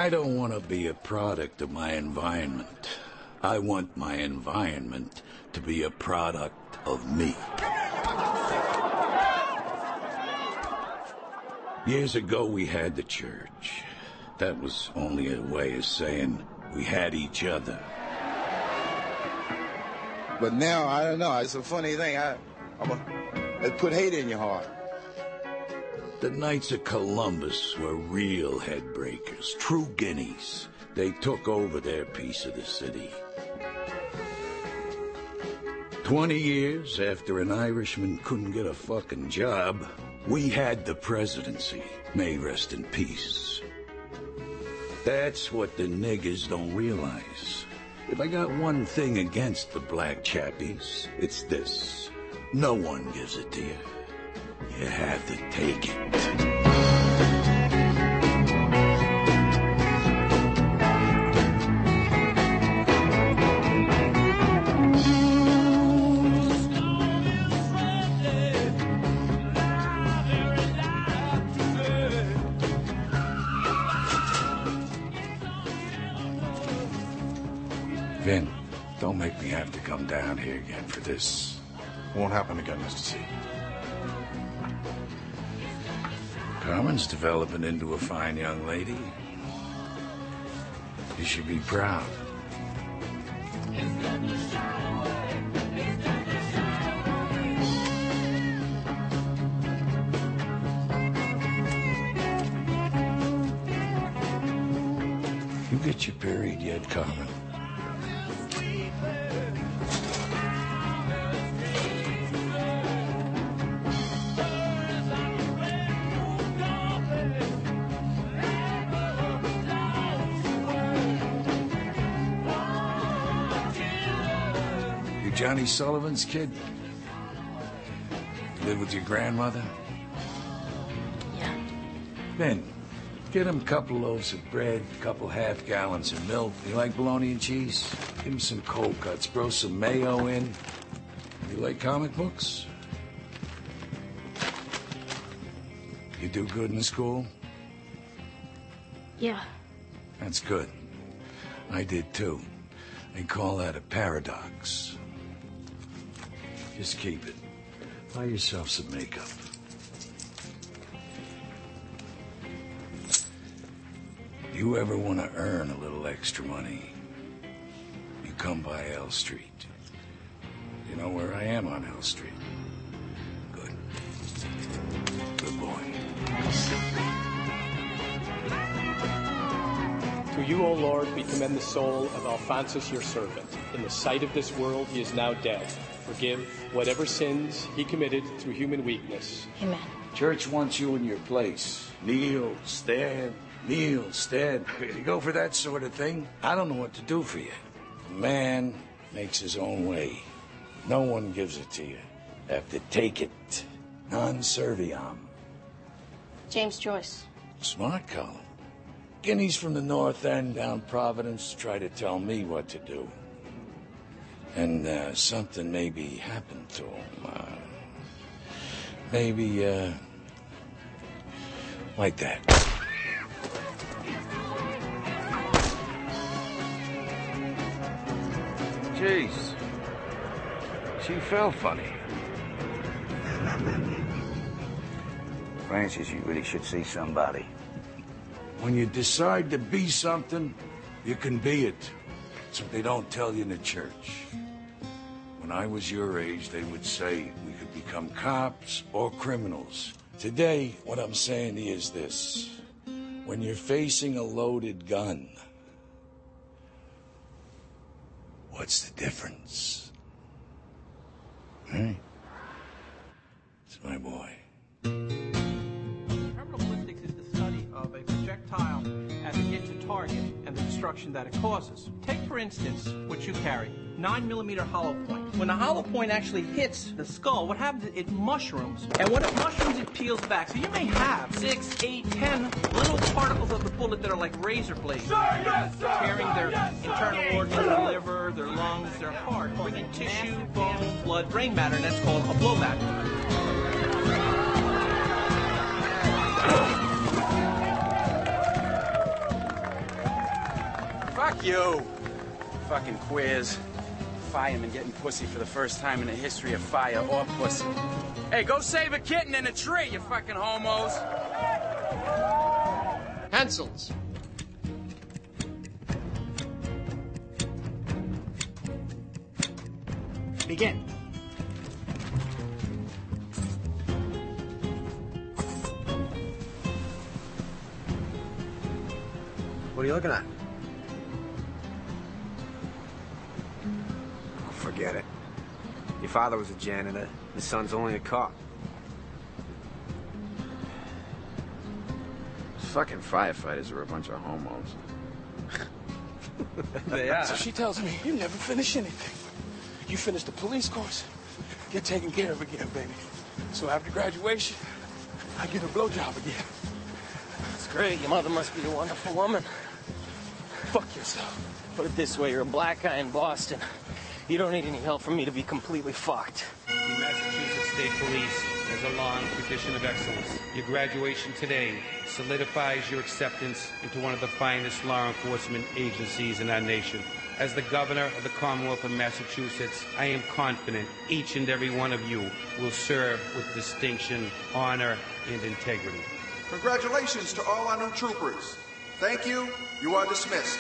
I don't want to be a product of my environment. I want my environment to be a product of me. Years ago, we had the church. That was only a way of saying we had each other. But now, I don't know. It's a funny thing. It put hate in your heart. The Knights of Columbus were real headbreakers, true guineas. They took over their piece of the city. 20 years after an Irishman couldn't get a fucking job, we had the presidency. May rest in peace. That's what the niggers don't realize. If I got one thing against the black chappies, it's this. No one gives it to you. You have to take it. Vin, don't make me have to come down here again for this. Won't happen again, Mr. C. Carmen's developing into a fine young lady. You should be proud. You get your period yet, Carmen? Johnny Sullivan's kid? You live with your grandmother? Yeah. Ben, get him a couple loaves of bread, a couple half-gallons of milk. You like bologna and cheese? Give him some cold cuts, throw some mayo in. You like comic books? You do good in school? Yeah. That's good. I did too. They call that a paradox. Just keep it. Buy yourself some makeup. You ever want to earn a little extra money, you come by L Street. You know where I am on L Street? Good. Good boy. To you, O Lord, we commend the soul of Alphonsus, your servant. In the sight of this world, he is now dead. Forgive whatever sins he committed through human weakness. Amen. Church wants you in your place. Kneel, stand, kneel, stand. You go for that sort of thing, I don't know what to do for you. A man makes his own way. No one gives it to you. You have to take it. Non serviam. James Joyce. Smart, Colin. Guineas from the North End down Providence try to tell me what to do. And something maybe happened to him. Maybe, like that. Jeez. She felt funny. Francis, you really should see somebody. When you decide to be something, you can be it. That's what they don't tell you in the church. When I was your age, they would say we could become cops or criminals. Today, what I'm saying is this. When you're facing a loaded gun, what's the difference? Hey? It's my boy. Terminal ballistics is the study of a projectile as it hits a target and the destruction that it causes. Take, for instance, what you carry, 9mm hollow point. When the hollow point actually hits the skull, what happens is it mushrooms. And when it mushrooms, it peels back. So you may have 6, 8, 10 little particles of the bullet that are like razor blades. Tearing their internal organs, their liver, their lungs, their heart, bringing tissue, bone, blood, brain matter, and that's called a blowback. you. Fucking queers. Firemen getting pussy for the first time in the history of fire or pussy. Hey, go save a kitten in a tree, you fucking homos. Pencils. Begin. What are you looking at? Forget it. Your father was a janitor. His son's only a cop. Fucking firefighters are a bunch of homos. They are. So she tells me you never finish anything. You finish the police course, get taken care of again, baby. So after graduation, I get a blowjob again. It's great. Your mother must be a wonderful woman. Fuck yourself. Put it this way, you're a black guy in Boston. You don't need any help from me to be completely fucked. The Massachusetts State Police has a long tradition of excellence. Your graduation today solidifies your acceptance into one of the finest law enforcement agencies in our nation. As the governor of the Commonwealth of Massachusetts, I am confident each and every one of you will serve with distinction, honor, and integrity. Congratulations to all our new troopers. Thank you. You are dismissed.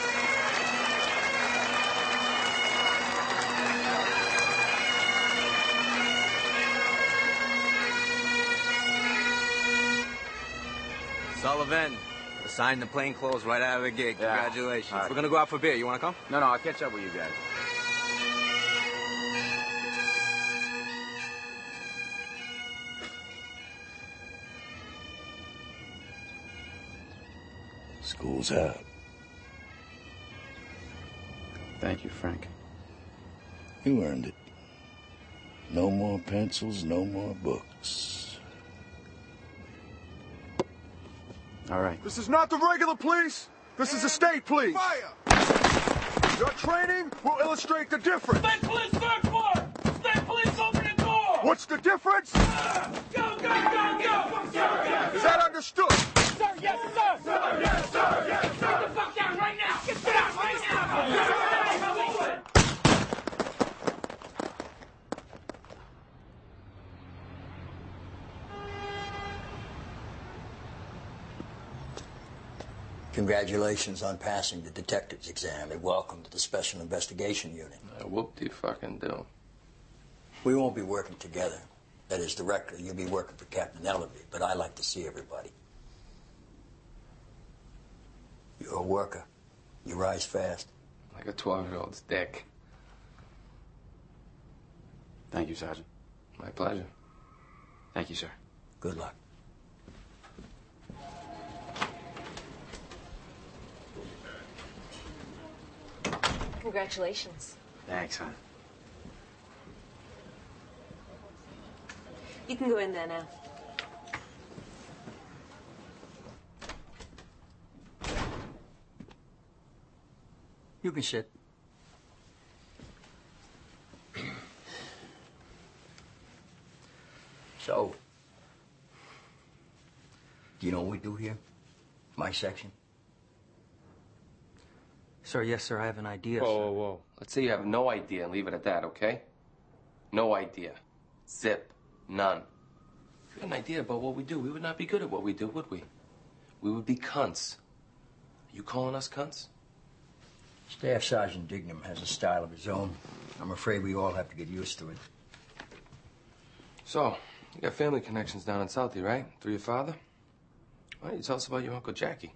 Sullivan, assigned the plain clothes right out of the gate. Yeah. Congratulations. All right. We're gonna go out for beer. You wanna come? No, I'll catch up with you guys. School's out. Thank you, Frank. You earned it. No more pencils, no more books. All right. This is not the regular police. This is the state police. Fire! Your training will illustrate the difference. State police, third floor! State police, open the door! What's the difference? Go, go, go, go! Sir, yes, Is that understood? sir, yes, sir! Sir, yes, sir, yes, sir! Get the fuck down right now! Get down right now! Congratulations on passing the detective's exam and welcome to the Special Investigation Unit. Whoop-de-fucking-do. We won't be working together. That is, directly, you'll be working for Captain Ellaby, but I like to see everybody. You're a worker. You rise fast. Like a 12-year-old's dick. Thank you, Sergeant. My pleasure. Thank you, sir. Good luck. Congratulations. Thanks, hon. You can go in there now. You can sit. So, do you know what we do here? My section? Sir, yes, sir, I have an idea. Whoa, whoa, whoa. Let's say you have no idea and leave it at that, okay? No idea. Zip. None. If you had an idea about what we do, we would not be good at what we do, would we? We would be cunts. Are you calling us cunts? Staff Sergeant Dignam has a style of his own. I'm afraid we all have to get used to it. So, you got family connections down in Southie, right? Through your father? Why don't you tell us about your Uncle Jackie?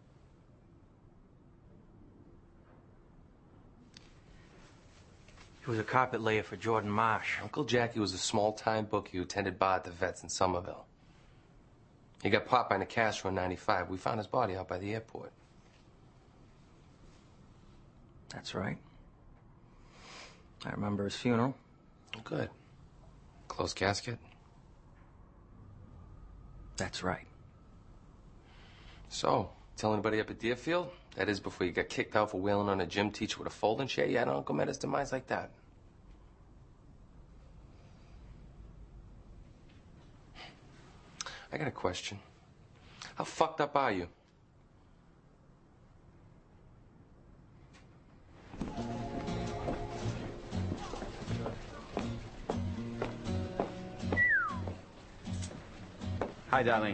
He was a carpet layer for Jordan Marsh. Uncle Jackie was a small-time bookie who tended bar at the vets in Somerville. He got popped by Nicastro in '95. We found his body out by the airport. That's right. I remember his funeral. Good. Closed casket? That's right. So, tell anybody up at Deerfield? That is before you got kicked out for wailing on a gym teacher with a folding chair. You had an Uncle met his demise like that. I got a question. How fucked up are you? Hi, Darlene.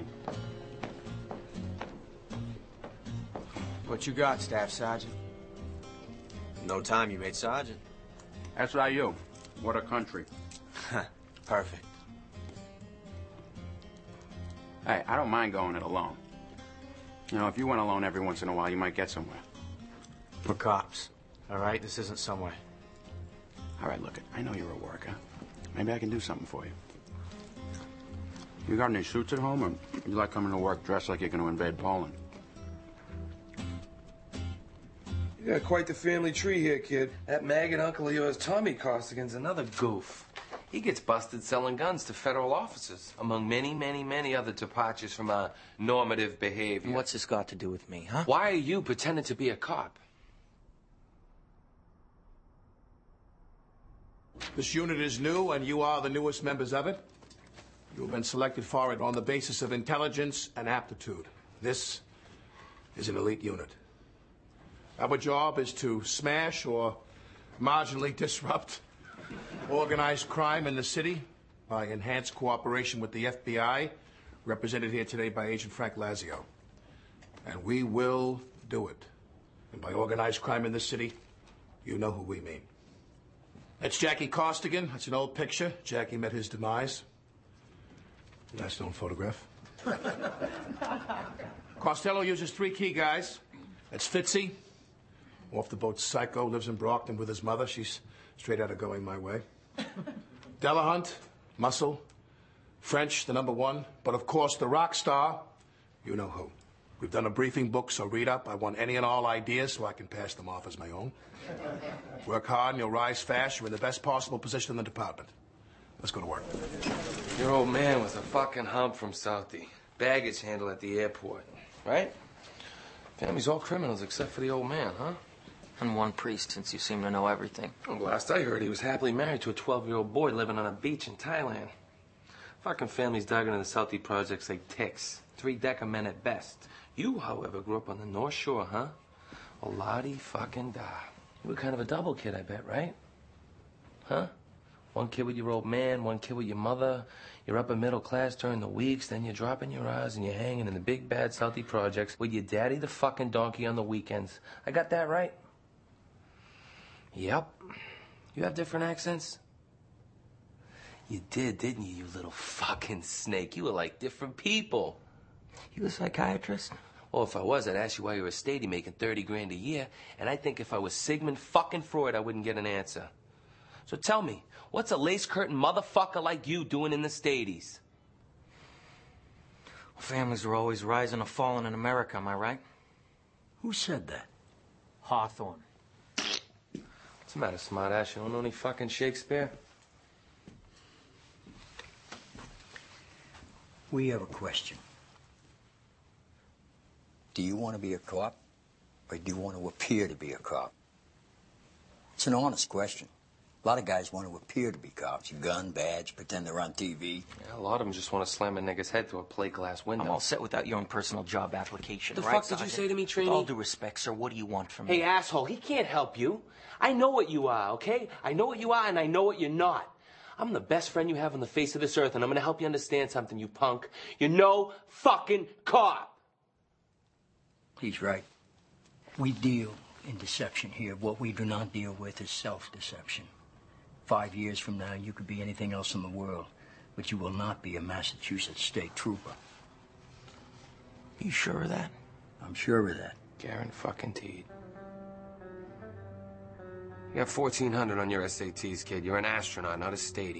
What you got, Staff Sergeant? No time you made Sergeant. That's what you. What a country. Perfect. Hey, I don't mind going it alone. You know, if you went alone every once in a while, you might get somewhere. We're cops, all right? This isn't somewhere. All right, look, I know you're a worker. Maybe I can do something for you. You got any suits at home, or you like coming to work dressed like you're going to invade Poland? You got quite the family tree here, kid. That maggot uncle of yours, Tommy Costigan's another goof. He gets busted selling guns to federal officers, among many, many, many other departures from our normative behavior. And what's this got to do with me, huh? Why are you pretending to be a cop? This unit is new, and you are the newest members of it. You have been selected for it on the basis of intelligence and aptitude. This is an elite unit. Our job is to smash or marginally disrupt organized crime in the city by enhanced cooperation with the FBI, represented here today by Agent Frank Lazio. And we will do it. And by organized crime in the city, you know who we mean. That's Jackie Costigan. That's an old picture. Jackie met his demise. Last known photograph. Costello uses 3 key guys. That's Fitzy. Off the boat psycho, lives in Brockton with his mother. She's straight out of going my way. Delahunt, muscle. French, the #1. But of course, the rock star, you know who. We've done a briefing book, so read up. I want any and all ideas so I can pass them off as my own. Work hard and you'll rise fast. You're in the best possible position in the department. Let's go to work. Your old man was a fucking hump from Southie. Baggage handle at the airport, right? Family's all criminals except for the old man, huh? And one priest, since you seem to know everything. Well, last I heard, he was happily married to a 12-year-old boy living on a beach in Thailand. Fucking families dug into the Southie projects like ticks. 3-decker men at best. You, however, grew up on the North Shore, huh? A la-di-fucking-da. You were kind of a double kid, I bet, right? Huh? One kid with your old man, one kid with your mother. You're upper middle class during the weeks, then you're dropping your eyes and you're hanging in the big bad Southie projects with your daddy the fucking donkey on the weekends. I got that right? Yep. You have different accents? You did, didn't you, you little fucking snake? You were like different people. You a psychiatrist? Well, if I was, I'd ask you why you're a statey making 30 grand a year, and I think if I was Sigmund fucking Freud, I wouldn't get an answer. So tell me, what's a lace-curtain motherfucker like you doing in the States? Well, families are always rising or falling in America, am I right? Who said that? Hawthorne. What's the matter, smartass? You don't know any fucking Shakespeare? We have a question. Do you want to be a cop, or do you want to appear to be a cop? It's an honest question. A lot of guys want to appear to be cops. Gun, badge, pretend they're on TV. Yeah, a lot of them just want to slam a nigger's head through a plate glass window. I'm all set without your own personal job application, The right, fuck did Sergeant? you say to me, Trini? With all due respect, sir, what do you want from me? Hey, asshole, he can't help you. I know what you are, okay? I know what you are, and I know what you're not. I'm the best friend you have on the face of this earth, and I'm gonna help you understand something, you punk. You're no fucking cop. He's right. We deal in deception here. What we do not deal with is self-deception. 5 years from now, you could be anything else in the world, but you will not be a Massachusetts state trooper. You sure of that? I'm sure of that. Garen fucking Teed. You got 1,400 on your SATs, kid. You're an astronaut, not a statey.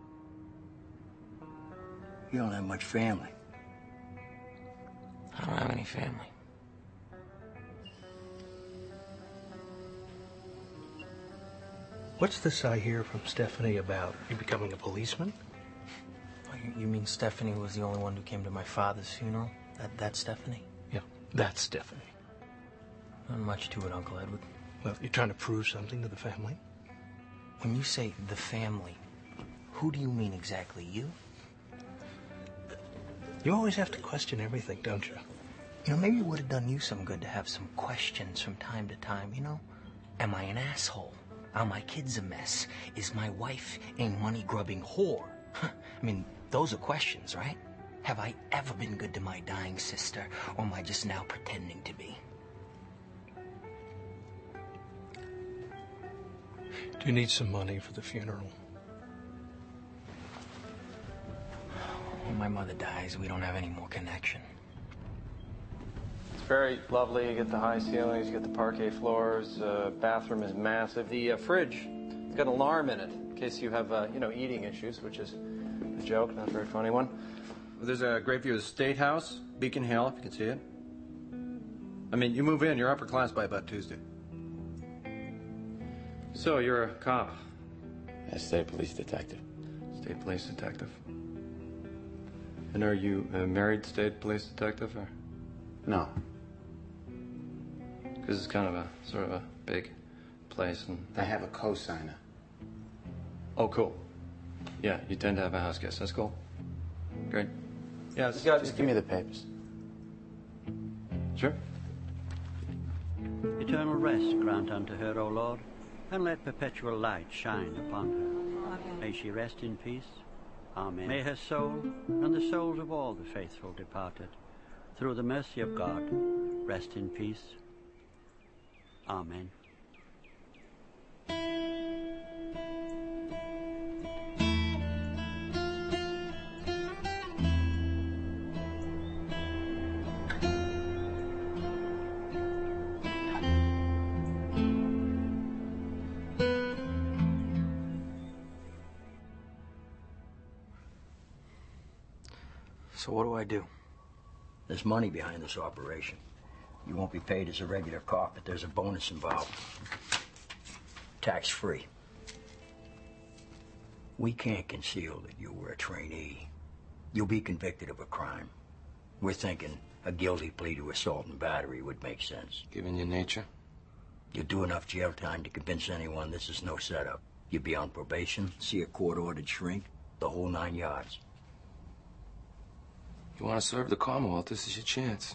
You don't have much family. I don't have any family. What's this I hear from Stephanie about you becoming a policeman? Oh, you mean Stephanie was the only one who came to my father's funeral? That's Stephanie? Yeah, that's Stephanie. Not much to it, Uncle Edward. Well, you're trying to prove something to the family? When you say the family, who do you mean exactly? You? You always have to question everything, don't you? You know, maybe it would have done you some good to have some questions from time to time, you know? Am I an asshole? Are my kids a mess? Is my wife a money-grubbing whore? I mean, those are questions, right? Have I ever been good to my dying sister, or am I just now pretending to be? Do you need some money for the funeral? When my mother dies, we don't have any more connection. It's very lovely. You get the high ceilings, you get the parquet floors. Bathroom is massive. The fridge, it's got an alarm in it in case you have, eating issues, which is a joke, not a very funny one. There's a great view of the State House, Beacon Hill, if you can see it. I mean, you move in, you're upper class by about Tuesday. So, you're a cop? A state police detective. State police detective. And are you a married state police detective, or? No. Because it's kind of a, sort of a big place, and... I have a co-signer. Oh, cool. Yeah, you tend to have a house guest. That's cool. Great. Yeah, Just give me the papers. Sure. Eternal rest grant unto her, O Lord, and let perpetual light shine upon her. May she rest in peace. Amen. May her soul, and the souls of all the faithful departed, through the mercy of God, rest in peace. Amen. So what do I do? There's money behind this operation. You won't be paid as a regular cop, but there's a bonus involved. Tax-free. We can't conceal that you were a trainee. You'll be convicted of a crime. We're thinking a guilty plea to assault and battery would make sense. Given your nature? You'll do enough jail time to convince anyone this is no setup. You'll be on probation, see a court-ordered shrink, the whole 9 yards. You want to serve the Commonwealth, this is your chance.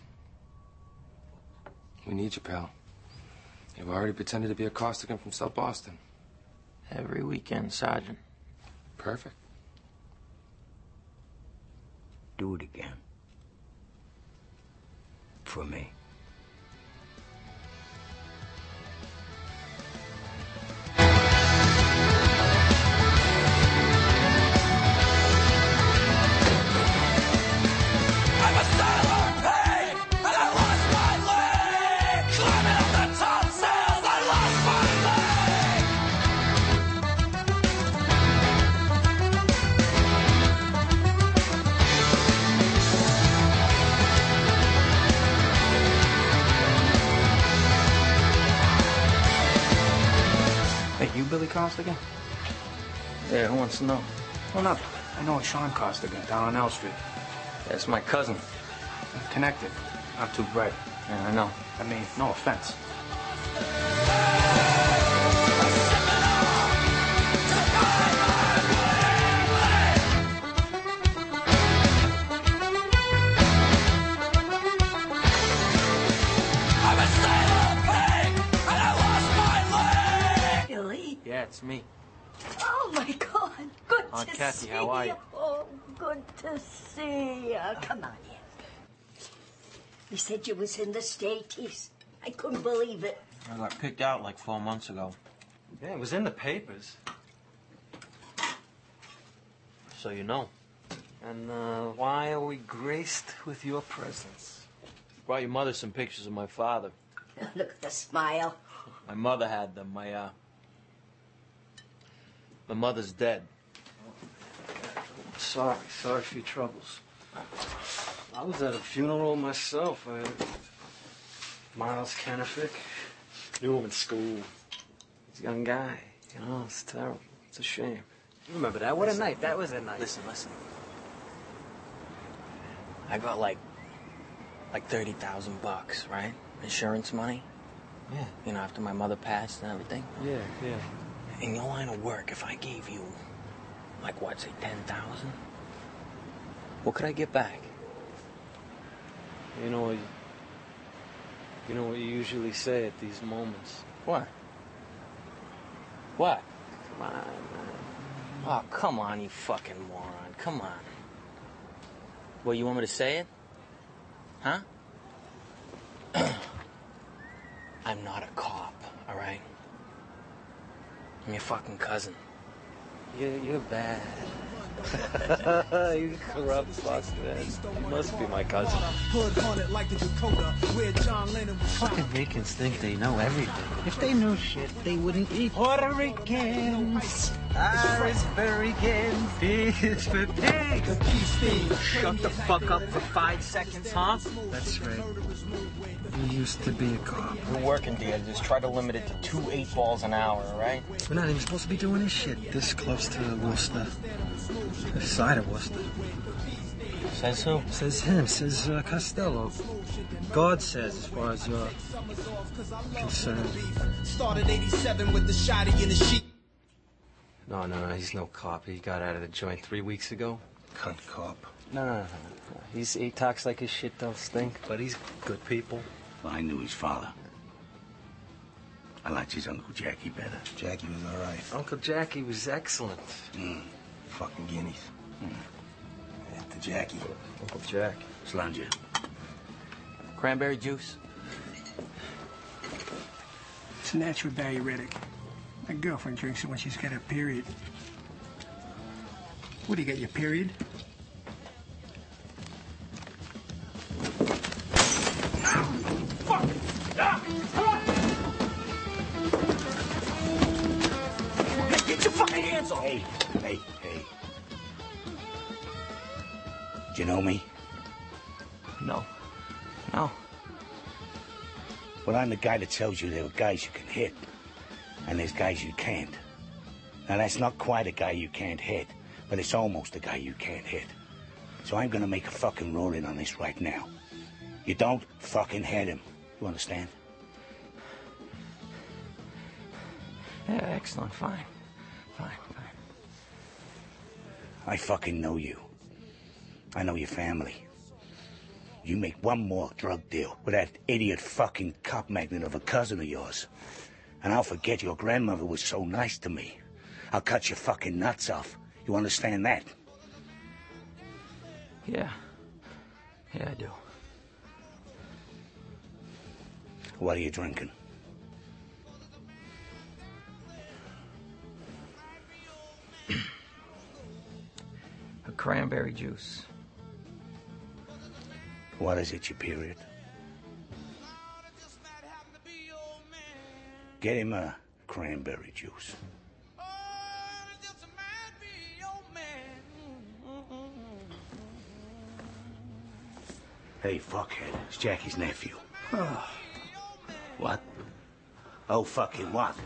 We need you, pal. You've already pretended to be a Costigan from South Boston. Every weekend, Sergeant. Perfect. Do it again. For me. Hey, you Billy Costigan? Yeah, who wants to know? Well, not Billy. I know a Sean Costigan down on L Street. That's my cousin. Connected. Not too bright. Yeah, I know. I mean, no offense. Billy? Yeah, it's me. Oh, my God. Good Aunt to Kathy, see how are you? Oh, good to see you. Come on in. He said you was in the States. I couldn't believe it. I got picked out like 4 months ago. Yeah, it was in the papers. So you know. And why are we graced with your presence? Brought your mother some pictures of my father. Look at the smile. My mother had them. My mother's dead. Sorry for your troubles. I was at a funeral myself. I had Miles Kennefic. Knew him in school. He's a young guy. You know, it's terrible. It's a shame. You remember that? What a night. That was a night. Listen. I got like $30,000, right? Insurance money. Yeah. You know, after my mother passed and everything. Yeah. In your line of work, if I gave you, like, what, say 10,000? What could I get back? You know what you usually say at these moments. What? What? Come on, man. Oh, come on, you fucking moron. Come on. Well, you want me to say it? Huh? I'm not a cop, all right? I'm your fucking cousin. You're bad. You corrupt fuck, man. You must be my cousin. Fucking Ricans think they know everything. If they knew shit, they wouldn't be Puerto Ricans. Irish-Americans. It's for pigs. Shut the fuck up for 5 seconds, huh? That's right. You used to be a cop. We're working, dear. Just try to limit it to 2 8-balls an hour, all right? We're not even supposed to be doing this shit this close to Worcester. This side of Worcester. Says who? Says him. Says Costello. God says, as far as you're concerned. Started 87 with the shotty in the sheet. No, he's no cop. He got out of the joint 3 weeks ago. Cunt cop. No. He talks like his shit don't stink, but he's good people. Well, I knew his father. I liked his Uncle Jackie better. Jackie was all right. Uncle Jackie was excellent. Fucking guineas. After Jackie. Uncle Jack. Slanger. Cranberry juice? It's a natural diuretic. My girlfriend drinks it when she's got her period. What, do you get your period? Get your fucking hands off! Hey. Do you know me? No. Well, I'm the guy that tells you there are guys you can hit, and there's guys you can't. Now, that's not quite a guy you can't hit, but it's almost a guy you can't hit. So I'm gonna make a fucking ruling on this right now. You don't fucking hit him. You understand? Yeah, excellent. Fine. I fucking know you. I know your family. You make one more drug deal with that idiot fucking cop magnet of a cousin of yours, and I'll forget your grandmother was so nice to me. I'll cut your fucking nuts off. You understand that? Yeah, I do. What are you drinking? A cranberry juice. What is it, your period? Get him a cranberry juice. Hey, fuckhead, it's Jackie's nephew. What? Oh, fucking what?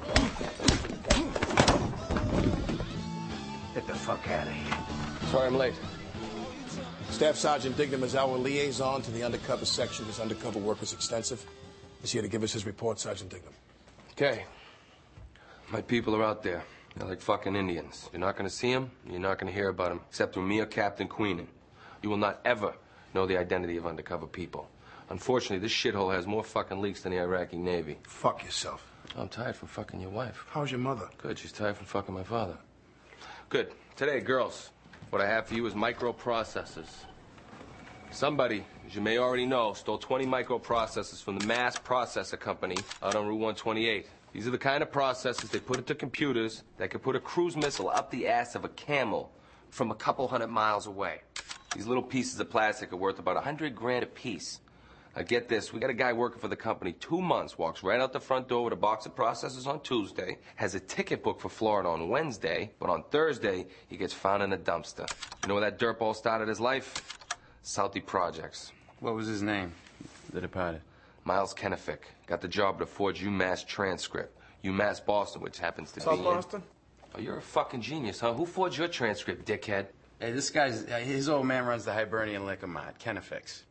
Get the fuck out of here. Sorry I'm late. Staff Sergeant Dignam is our liaison to the undercover section. His undercover work is extensive. He's here to give us his report, Sergeant Dignam. Okay. My people are out there. They're like fucking Indians. You're not gonna see them, you're not gonna hear about them, except through me or Captain Queenan. You will not ever know the identity of undercover people. Unfortunately, this shithole has more fucking leaks than the Iraqi Navy. Fuck yourself. I'm tired from fucking your wife. How's your mother? Good, she's tired from fucking my father. Good. Today, girls, what I have for you is microprocessors. Somebody, as you may already know, stole 20 microprocessors from the Mass Processor Company out on Route 128. These are the kind of processors they put into computers that could put a cruise missile up the ass of a camel from a couple 100 miles away. These little pieces of plastic are worth about 100 grand a piece. Now get this, we got a guy working for the company 2 months, walks right out the front door with a box of processors on Tuesday, has a ticket booked for Florida on Wednesday, but on Thursday, he gets found in a dumpster. You know where that dirtball started his life? Southie Projects. What was his name? The departed. Miles Kenefick. Got the job to forge UMass transcript. UMass Boston, which happens to South be Boston? Oh, you're a fucking genius, huh? Who forged your transcript, dickhead? Hey, this guy's, his old man runs the Hibernian Liquor Mart, Kenefix.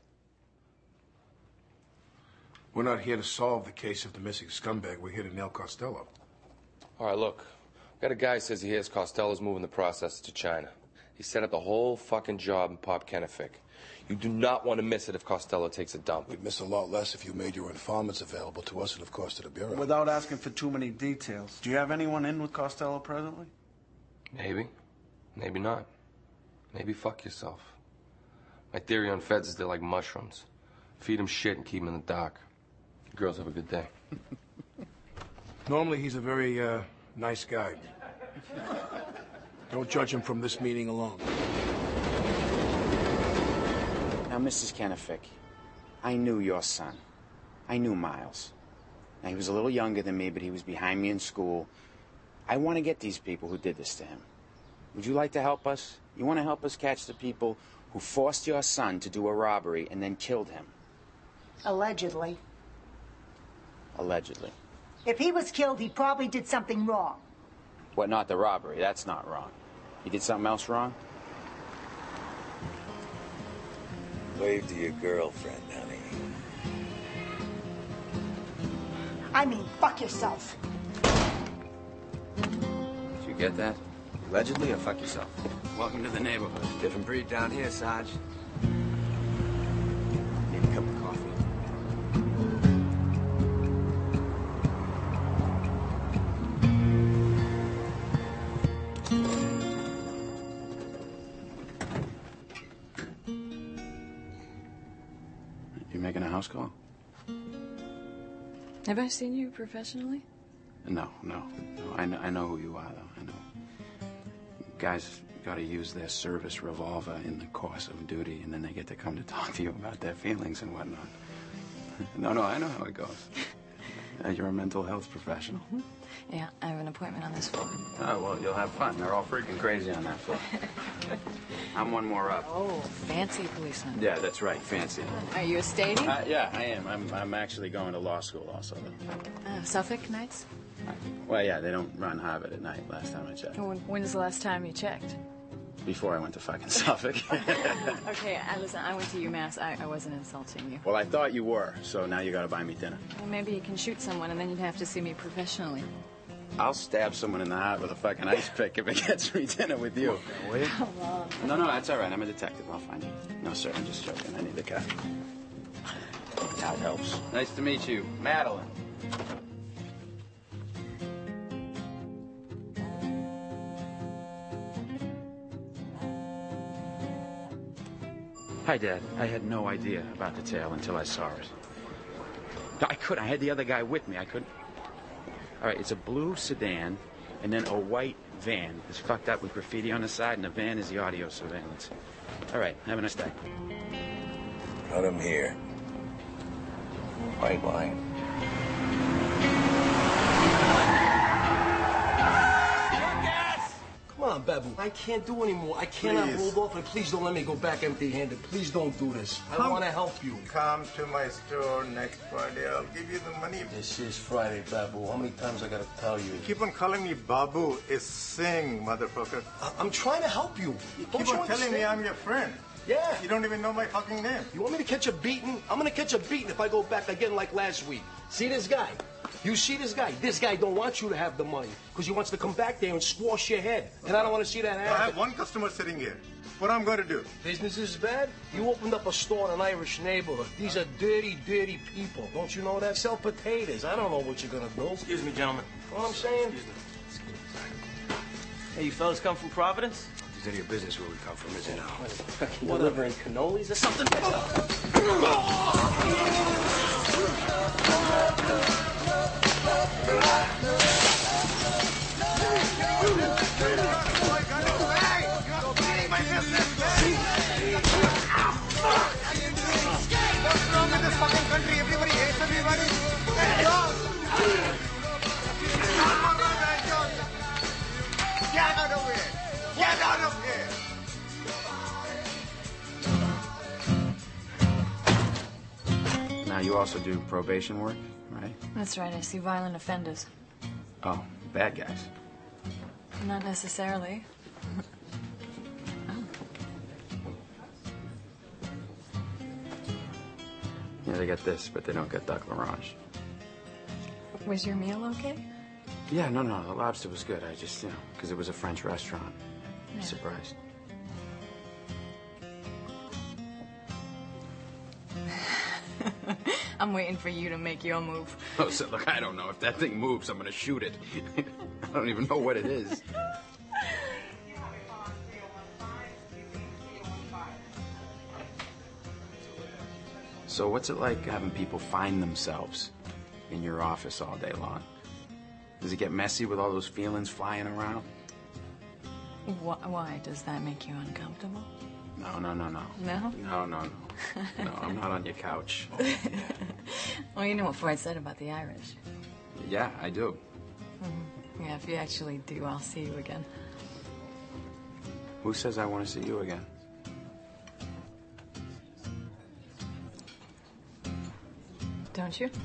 We're not here to solve the case of the missing scumbag. We're here to nail Costello. All right, look. We got a guy who says he hears Costello's moving the process to China. He set up the whole fucking job and popped Kenefick. You do not want to miss it if Costello takes a dump. We'd miss a lot less if you made your informants available to us and, of course, to the Bureau. Without asking for too many details, do you have anyone in with Costello presently? Maybe. Maybe not. Maybe fuck yourself. My theory on feds is they're like mushrooms. Feed them shit and keep them in the dark. Girls have a good day. Normally, he's a very nice guy. Don't judge him from this meeting alone. Now, Mrs. Kennefic, I knew your son. I knew Miles. Now, he was a little younger than me, but he was behind me in school. I want to get these people who did this to him. Would you like to help us? You want to help us catch the people who forced your son to do a robbery and then killed him? Allegedly. Allegedly. If he was killed, he probably did something wrong. What, not the robbery? That's not wrong. He did something else wrong? Wave to your girlfriend, honey. I mean, fuck yourself. Did you get that? Allegedly, or fuck yourself? Welcome to the neighborhood. Different breed down here, Sarge. Need a cup of coffee. You making a house call? Have I seen you professionally? No. I know who you are, though. I know. Guys got to use their service revolver in the course of duty, and then they get to come to talk to you about their feelings and whatnot. No, I know how it goes. You're a mental health professional. Yeah, I have an appointment on this floor. Oh, well, you'll have fun. They're all freaking crazy on that floor. I'm one more up. Oh, fancy policeman. Yeah, that's right, fancy. Are you a statey? Yeah, I am. I'm actually going to law school also. Suffolk nights? Well, yeah, they don't run Harvard at night, last time I checked. When's the last time you checked? Before I went to fucking Suffolk. Okay, listen, I went to UMass. I wasn't insulting you. Well, I thought you were, so now you gotta buy me dinner. Well, maybe you can shoot someone, and then you'd have to see me professionally. I'll stab someone in the heart with a fucking ice pick if it gets me dinner with you. Will you? Come on. No, that's all right. I'm a detective. I'll find you. No, sir, I'm just joking. I need the car. That helps. Nice to meet you. Madeline. Hi, Dad. I had no idea about the tail until I saw it. I had the other guy with me. I couldn't. All right, it's a blue sedan and then a white van. It's fucked up with graffiti on the side, and the van is the audio surveillance. All right, have a nice day. Got him here. White line. Come on, Babu. I can't do anymore. I cannot hold off, and please don't let me go back empty-handed. Please don't do this. I want to help you. Come to my store next Friday. I'll give you the money. This is Friday, Babu. How many times I gotta tell you? Keep on calling me Babu. It's Singh, motherfucker. I'm trying to help you. Keep on telling me I'm your friend. Yeah. You don't even know my fucking name. You want me to catch a beating? I'm gonna catch a beating if I go back again like last week. See this guy? You see this guy? This guy don't want you to have the money because he wants to come back there and squash your head. And I don't want to see that happen. I have one customer sitting here. What I'm going to do? Business is bad? You opened up a store in an Irish neighborhood. These are dirty, dirty people. Don't you know that? Sell potatoes. I don't know what you're going to do. Excuse me, gentlemen. You know what I'm saying? Excuse me. Hey, you fellas come from Providence? If there's any of business where we come from, is it now? Fucking delivering cannolis or something? What's wrong with this fucking country? Everybody hates everybody. Get out of here! Get out of here! Now, you also do probation work, right? That's right, I see violent offenders. Oh, bad guys. Not necessarily. Yeah, they get this, but they don't get duck l'orange. Was your meal okay? Yeah, no, the lobster was good. I just, because it was a French restaurant. Yeah. Surprised. I'm waiting for you to make your move. Oh, so look, I don't know. If that thing moves, I'm going to shoot it. I don't even know what it is. So what's it like having people find themselves in your office all day long? Does it get messy with all those feelings flying around? Why? Does that make you uncomfortable? No. No? No, I'm not on your couch. Well, you know what Freud said about the Irish. Yeah, I do. Mm-hmm. Yeah, if you actually do, I'll see you again. Who says I want to see you again? Don't you?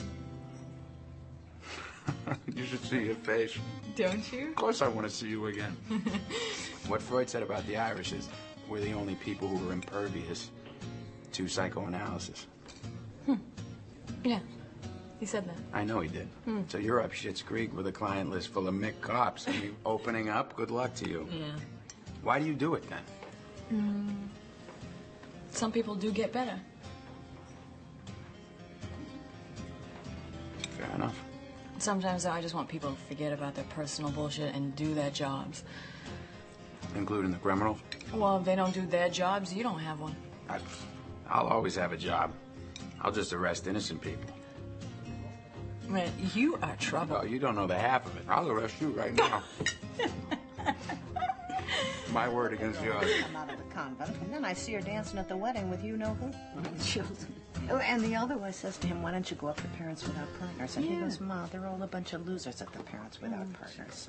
You should see your face. Don't you? Of course I want to see you again. What Freud said about the Irish is we're the only people who are impervious to psychoanalysis. Yeah, he said that. I know he did. So you're up Schitt's Creek with a client list full of Mick cops. I mean, opening up, good luck to you. Yeah. Why do you do it then? Some people do get better. Fair enough. Sometimes, though, I just want people to forget about their personal bullshit and do their jobs. Including the criminals? Well, if they don't do their jobs, you don't have one. I'll always have a job. I'll just arrest innocent people. Man, you are trouble. Oh, you don't know the half of it. I'll arrest you right now. My word against yours. I'm out of the convent, and then I see her dancing at the wedding with you know who. Children. Oh, and the other one says to him, why don't you go up to Parents Without Partners? And he goes, Ma, they're all a bunch of losers at the Parents Without Partners.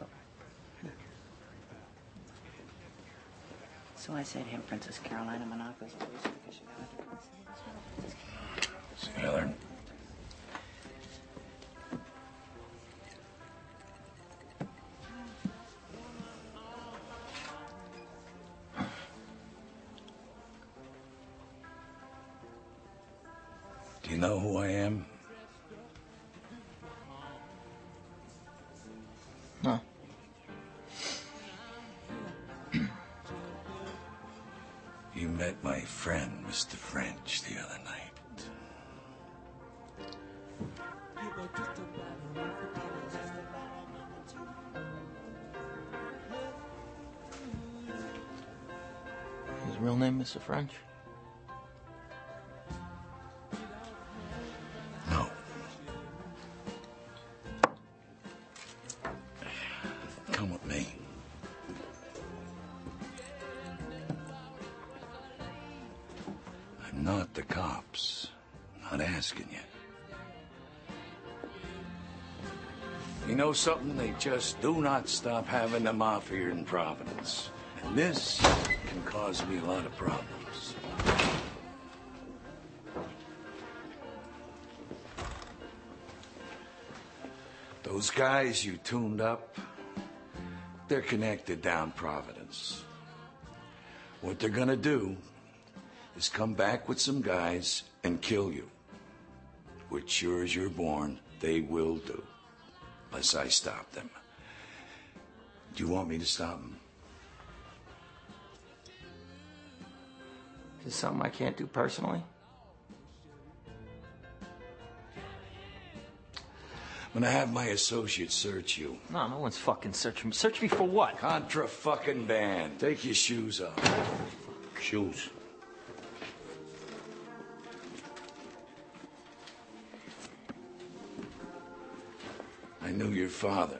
So I say to him, Princess Carolina Monaco's always because you got it. Sailor. Do you know who I am? No. You met my friend, Mr. French, the other night. His real name, Mr. French? No. Come with me. I'm not the cops. Not asking you. You know something? They just do not stop having the mafia in Providence. And this can cause me a lot of problems. Those guys you tuned up, they're connected down Providence. What they're gonna do is come back with some guys and kill you. Which, sure as you're born, they will do. Unless I stop them. Do you want me to stop them? Is this something I can't do personally? I'm gonna have my associates search you. No, no one's fucking searching me. Search me for what? Contra fucking band. Take your shoes off. Shoes. I knew your father.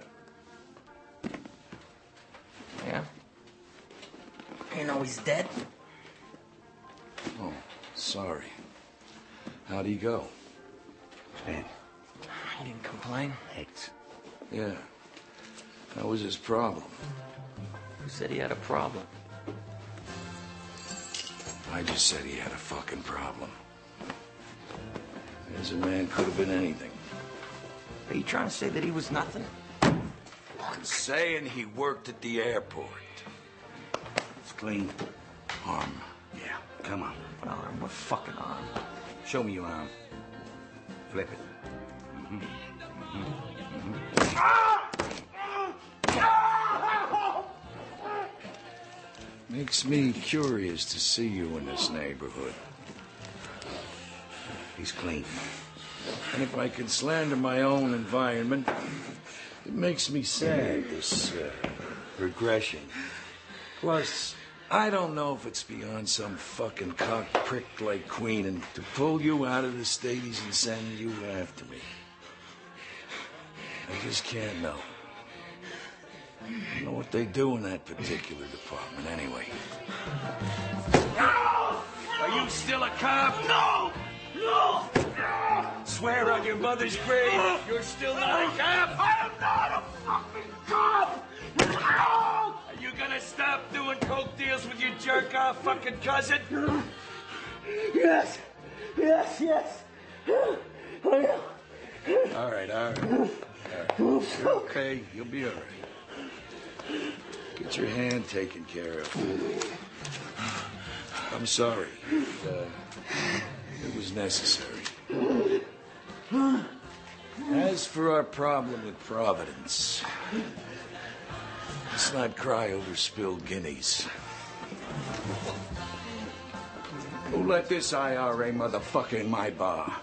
Yeah? You know he's dead? Oh, sorry. How'd he go? Dead. He didn't complain. Legs. Yeah. That was his problem. Who said he had a problem? I just said he had a fucking problem. As a man could have been anything. Are you trying to say that he was nothing? I'm saying he worked at the airport. It's clean. Arm. Yeah, come on. What arm? What fucking arm? Show me your arm. Flip it. Makes me curious to see you in this neighborhood. He's clean. And if I can slander my own environment, it makes me sad, this regression. Plus, I don't know if it's beyond some fucking cock prick like Queenan to pull you out of the Stadies and send you after me. I just can't know. I don't know what they do in that particular department anyway. No! Are you still a cop? No! No! Swear on your mother's grave you're still not a cop? I am not a fucking cop! No! Are you gonna stop doing coke deals with your jerk-off fucking cousin? Yes! Yes, yes! I am. All right. You're okay. You'll be all right. Get your hand taken care of. I'm sorry. It was necessary. As for our problem with Providence, let's not cry over spilled guineas. Who let this IRA motherfucker in my bar?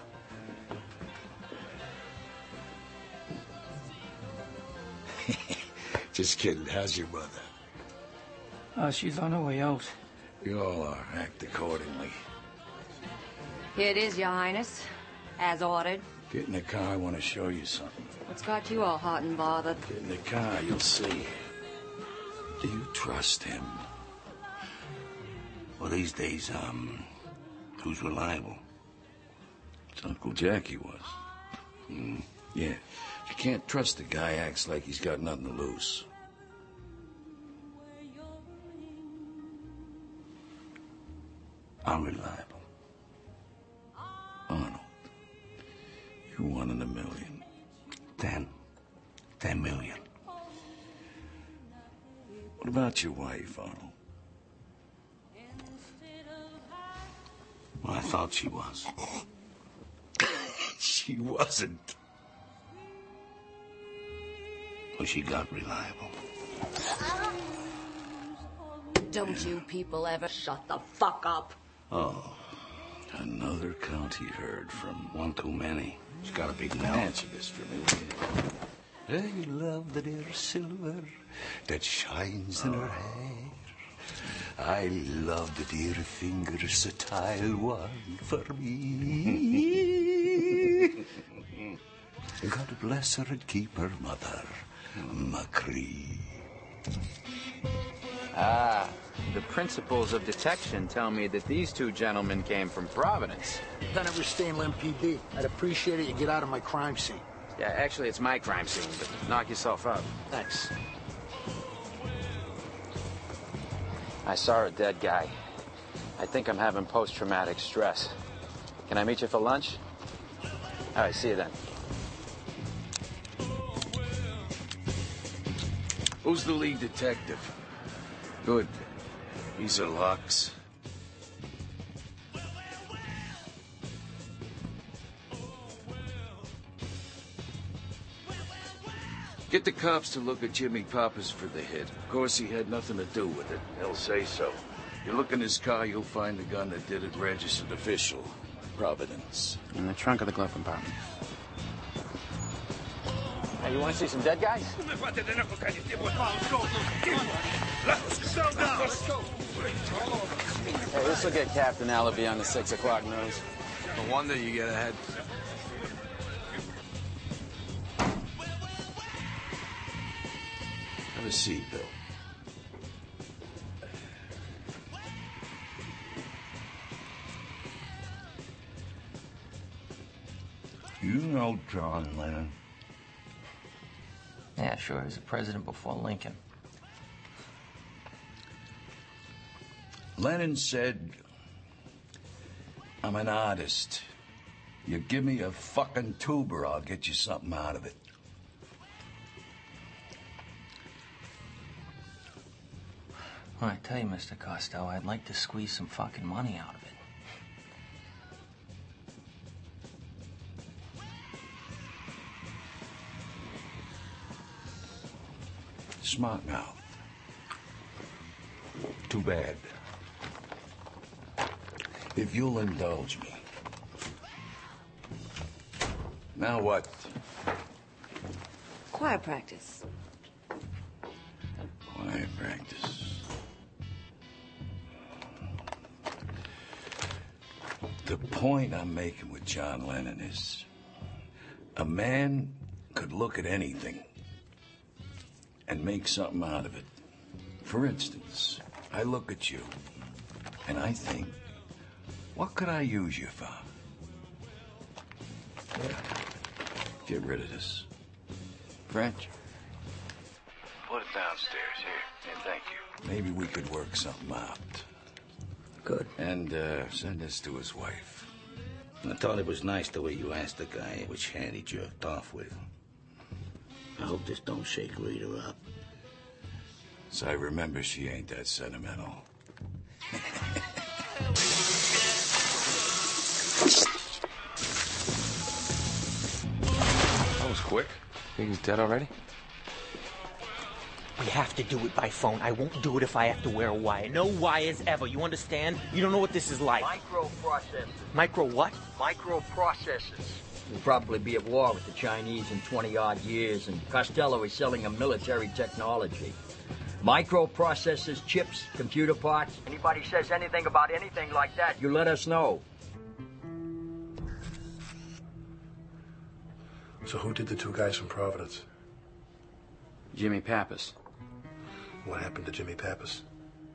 Just kidding. How's your mother? She's on her way out. You all are. Act accordingly. Here it is, Your Highness. As ordered. Get in the car. I want to show you something. What's got you all hot and bothered? Get in the car. You'll see. Do you trust him? Well, these days, who's reliable? It's Uncle Jackie was. Yeah. You can't trust a guy acts like he's got nothing to lose. I'm reliable. Arnold, you're 1 in a million. 10 million. What about your wife, Arnold? Well, I thought she was. She wasn't. Well, she got reliable. Don't you people ever shut the fuck up? Oh, another county heard from one too many. She's got a big mouth. Answer this for me. I love the dear silver that shines in her hair. I love the dear fingers that I'll won for me. God bless her and keep her mother, Macree. Ah, the principles of detection tell me that these two gentlemen came from Providence. Then it was Stanley MPD. I'd appreciate it you get out of my crime scene. Yeah, actually, it's my crime scene, but knock yourself out. Thanks. I saw a dead guy. I think I'm having post-traumatic stress. Can I meet you for lunch? All right, see you then. Who's the lead detective? Good. He's a Lux. Get the cops to look at Jimmy Pappas for the hit. Of course, he had nothing to do with it. They'll say so. You look in his car, you'll find the gun that did it registered official. Providence. In the trunk of the glove compartment. Hey, you want to see some dead guys? Hey, this will get Captain Allaby on the 6 o'clock news. No wonder you get ahead. Have a seat, Bill. You know John Lennon? Yeah, sure. He was the president before Lincoln. Lennon said, I'm an artist. You give me a fucking tuber, I'll get you something out of it. Well, I tell you, Mr. Costello, I'd like to squeeze some fucking money out of it. Smart mouth. Too bad. If you'll indulge me. Now what? Choir practice. Choir practice. The point I'm making with John Lennon is a man could look at anything and make something out of it. For instance, I look at you and I think, what could I use you for? Yeah. Get rid of this. French. Put it downstairs here. Yeah, thank you. Maybe we could work something out. Good. And send this to his wife. I thought it was nice the way you asked the guy which hand he jerked off with. I hope this don't shake Rita up. So I remember she ain't that sentimental. That was quick. Think he's dead already? We have to do it by phone. I won't do it if I have to wear a wire. No wires ever. You understand? You don't know what this is like. Microprocessors. Micro what? Microprocessors. We'll probably be at war with the Chinese in 20-odd years, and Costello is selling them military technology. Microprocessors, chips, computer parts. Anybody says anything about anything like that, you let us know. So who did the two guys from Providence? Jimmy Pappas. What happened to Jimmy Pappas?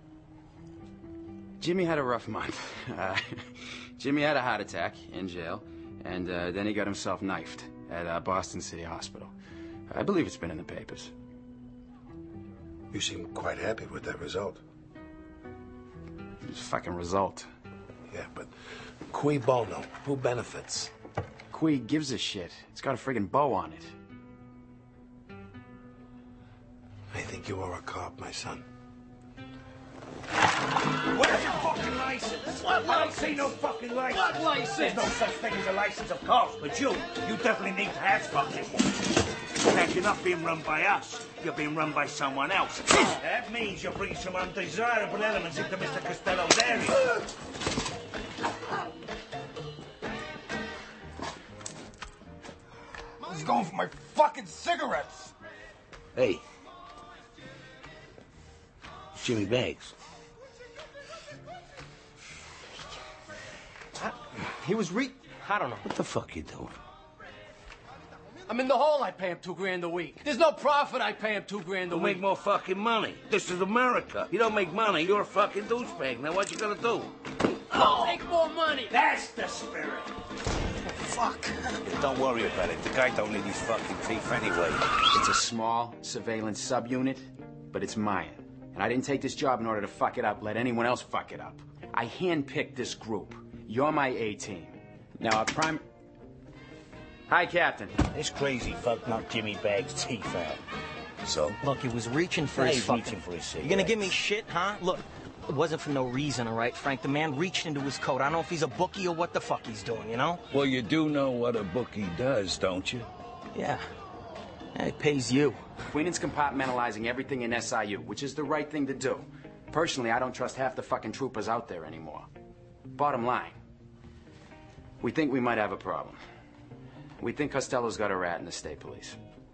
Jimmy had a rough month. Jimmy had a heart attack in jail, and then he got himself knifed at Boston City Hospital. I believe it's been in the papers. You seem quite happy with that result. It's a fucking result. Yeah, but cui bono? Who benefits? Cui gives a shit. It's got a friggin' bow on it. I think you are a cop, my son. Where's your fucking license? What license? I don't see no fucking license. What license? There's no such thing as a license, of course, but you definitely need to have fucking one. In fact, you're not being run by us. You're being run by someone else. That means you're bringing some undesirable elements into Mr. Costello's area. He's going for my fucking cigarettes. Hey. Jimmy Bags. He was I don't know. What the fuck you doing? I'm in the hole. I pay him $2,000 a week. There's no profit. I pay him $2,000 a You'll week. make more fucking money. This is America. You don't make money, you're a fucking douchebag. Now what you gonna do? I'll make more money. That's the spirit. Fuck. Don't worry about it. The guy don't need his fucking teeth anyway. It's a small surveillance subunit, but it's mine. And I didn't take this job in order to fuck it up, let anyone else fuck it up. I handpicked this group. You're my A-team. Now, our Hi, Captain. This crazy fuck knocked Jimmy Bags' teeth out. So? Look, he was reaching for Now his he's fucking... reaching for his cigarette. You gonna give me shit, huh? Look, it wasn't for no reason, all right, Frank? The man reached into his coat. I don't know if he's a bookie or what the fuck he's doing, you know? Well, you do know what a bookie does, don't you? Yeah. It pays you. Queenan's compartmentalizing everything in SIU, which is the right thing to do. Personally, I don't trust half the fucking troopers out there anymore. Bottom line, we think we might have a problem. We think Costello's got a rat in the state police.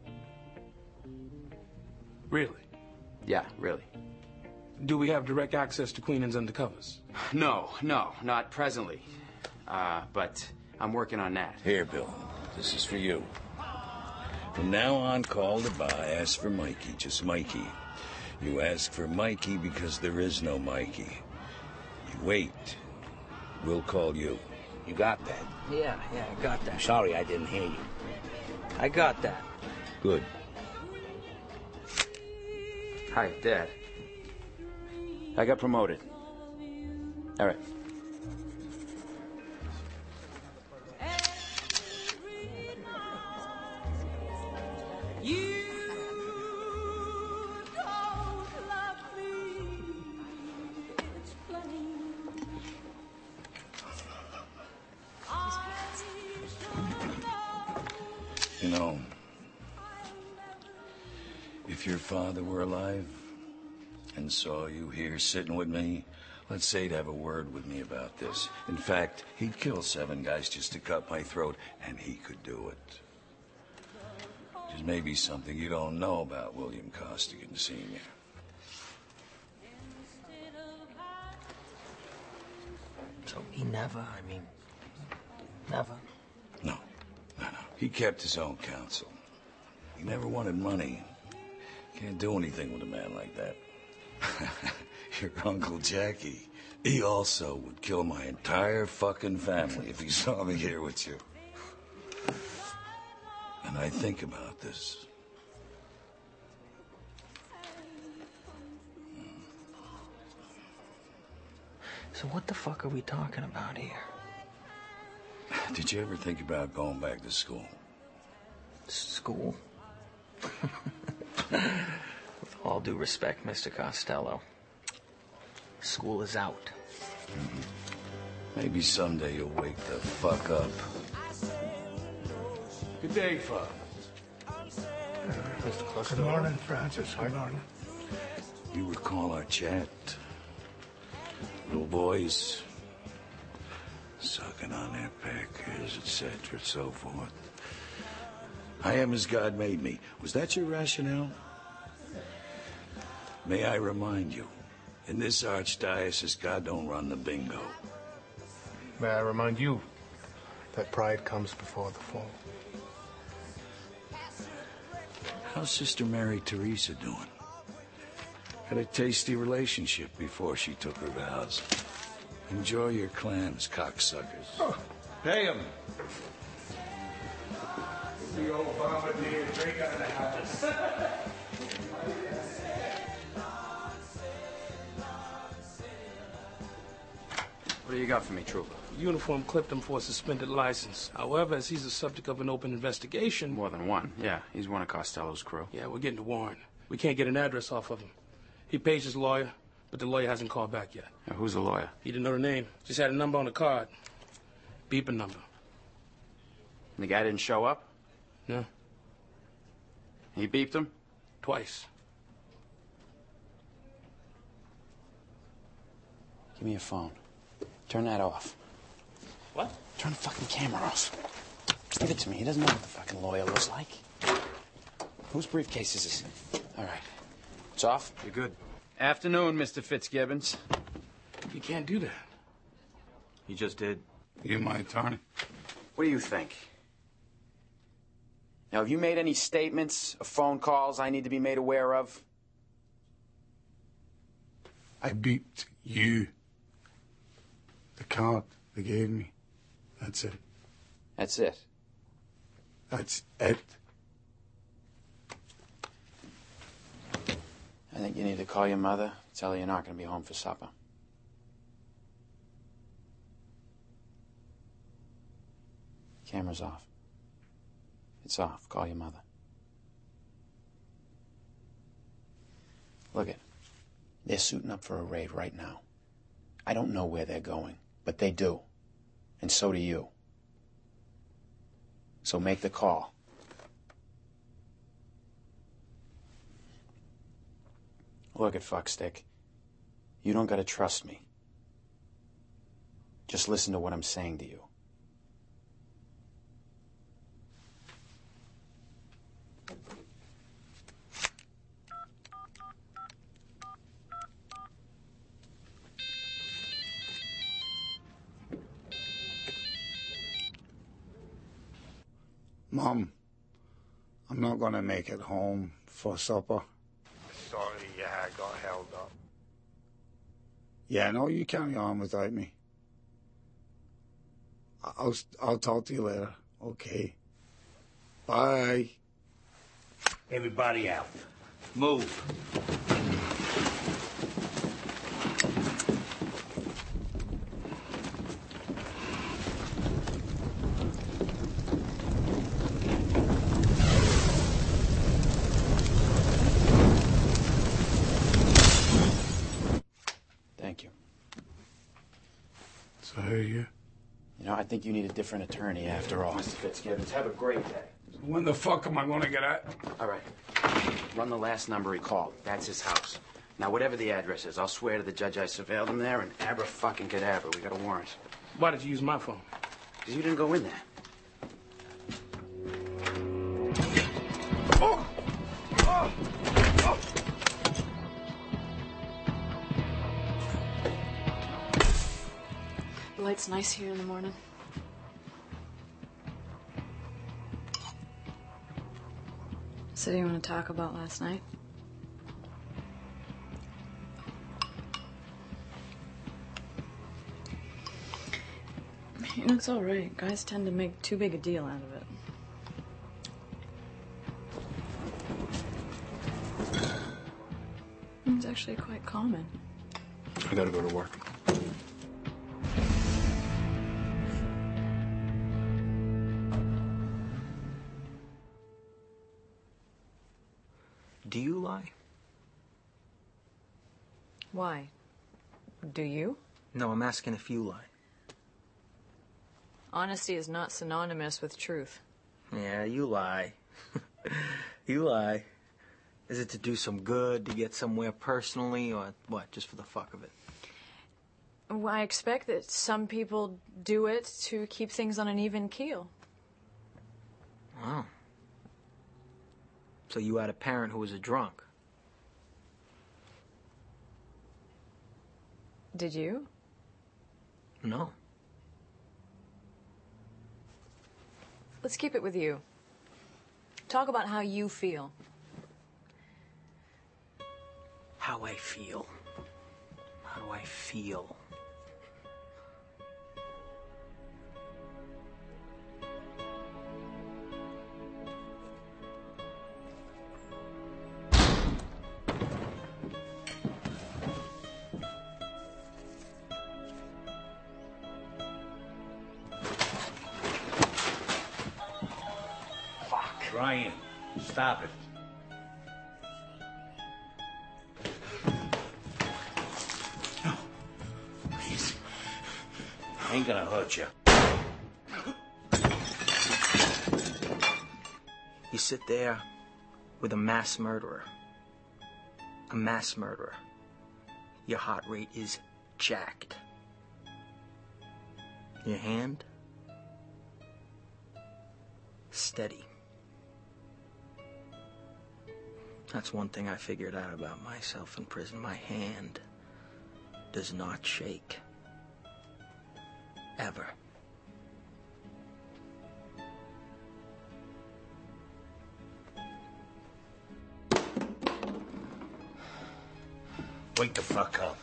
Really? Yeah, really. Do we have direct access to Queenan's undercovers? No, not presently. But I'm working on that. Here, Bill. This is for you. From now on, call the bar, ask for Mikey, just Mikey. You ask for Mikey because there is no Mikey. You wait. We'll call you. You got that? Yeah, I got that. Sorry I didn't hear you. I got that. Good. Hi, Dad. I got promoted. All right. You know, if your father were alive and saw you here sitting with me, let's say he'd have a word with me about this. In fact, he'd kill 7 guys just to cut my throat, and he could do it. Which is maybe something you don't know about William Costigan Sr. So he never, Never. No. He kept his own counsel. He never wanted money. Can't do anything with a man like that. Your Uncle Jackie, he also would kill my entire fucking family if he saw me here with you. And I think about this. So what the fuck are we talking about here? Did you ever think about going back to school? School? With all due respect, Mr. Costello, school is out. Maybe someday you'll wake the fuck up. Good day, Father. Good morning, Francis. Good morning. You recall our chat? Little boys sucking on their peckers, etc., so forth. I am as God made me. Was that your rationale? May I remind you, in this archdiocese, God don't run the bingo. May I remind you that pride comes before the fall. How's Sister Mary Teresa doing? Had a tasty relationship before she took her vows. Enjoy your clams, cocksuckers. Oh, pay 'em. The old bombardier drink out of the house. What do you got for me, Trooper? Uniform clipped him for a suspended license. However, as he's the subject of an open investigation... More than one, yeah. He's one of Costello's crew. Yeah, we're getting a warrant. We can't get an address off of him. He paged his lawyer, but the lawyer hasn't called back yet. Now, who's the lawyer? He didn't know the name. Just had a number on the card. Beeping number. And the guy didn't show up? No. He beeped him? Twice. Give me your phone. Turn that off. What? Turn the fucking camera off. Give it to me. He doesn't know what the fucking lawyer looks like. Whose briefcase is this? All right. It's off? You're good. Afternoon, Mr. Fitzgibbons. You can't do that. You just did. You my attorney. What do you think? Now, have you made any statements or phone calls I need to be made aware of? I beeped you. The card they gave me. That's it. That's it? That's it. I think you need to call your mother, tell her you're not going to be home for supper. Camera's off. It's off. Call your mother. Look it. They're suiting up for a raid right now. I don't know where they're going, but they do. And so do you. So make the call. Look at fuckstick. You don't gotta trust me. Just listen to what I'm saying to you. Mom, I'm not gonna make it home for supper. Sorry, yeah, I got held up. Yeah, no, you carry on without me. I'll talk to you later. Okay. Bye. Everybody out. Move. Thank you. So who are you? You know, I think you need a different attorney after all. Mr. Fitzgibbons, have a great day. When the fuck am I gonna get out? All right. Run the last number he called. That's his house. Now, whatever the address is, I'll swear to the judge I surveilled him there, and abra-fucking-cadabra, we got a warrant. Why did you use my phone? Because you didn't go in there. The light's nice here in the morning. So do you want to talk about last night? You know, it's all right. Guys tend to make too big a deal out of it. It's actually quite common. I gotta go to work. Do you lie? Why? Do you? No, I'm asking if you lie. Honesty is not synonymous with truth. Yeah, you lie. You lie. Is it to do some good, to get somewhere personally, or what, just for the fuck of it? Well, I expect that some people do it to keep things on an even keel. Wow. So you had a parent who was a drunk? Did you? No. Let's keep it with you. Talk about how you feel. How I feel. How do I feel? Ryan, stop it. No, please. I ain't gonna hurt you. You sit there with a mass murderer. A mass murderer. Your heart rate is jacked. Your hand? Steady. That's one thing I figured out about myself in prison. My hand does not shake. Ever. Wake the fuck up.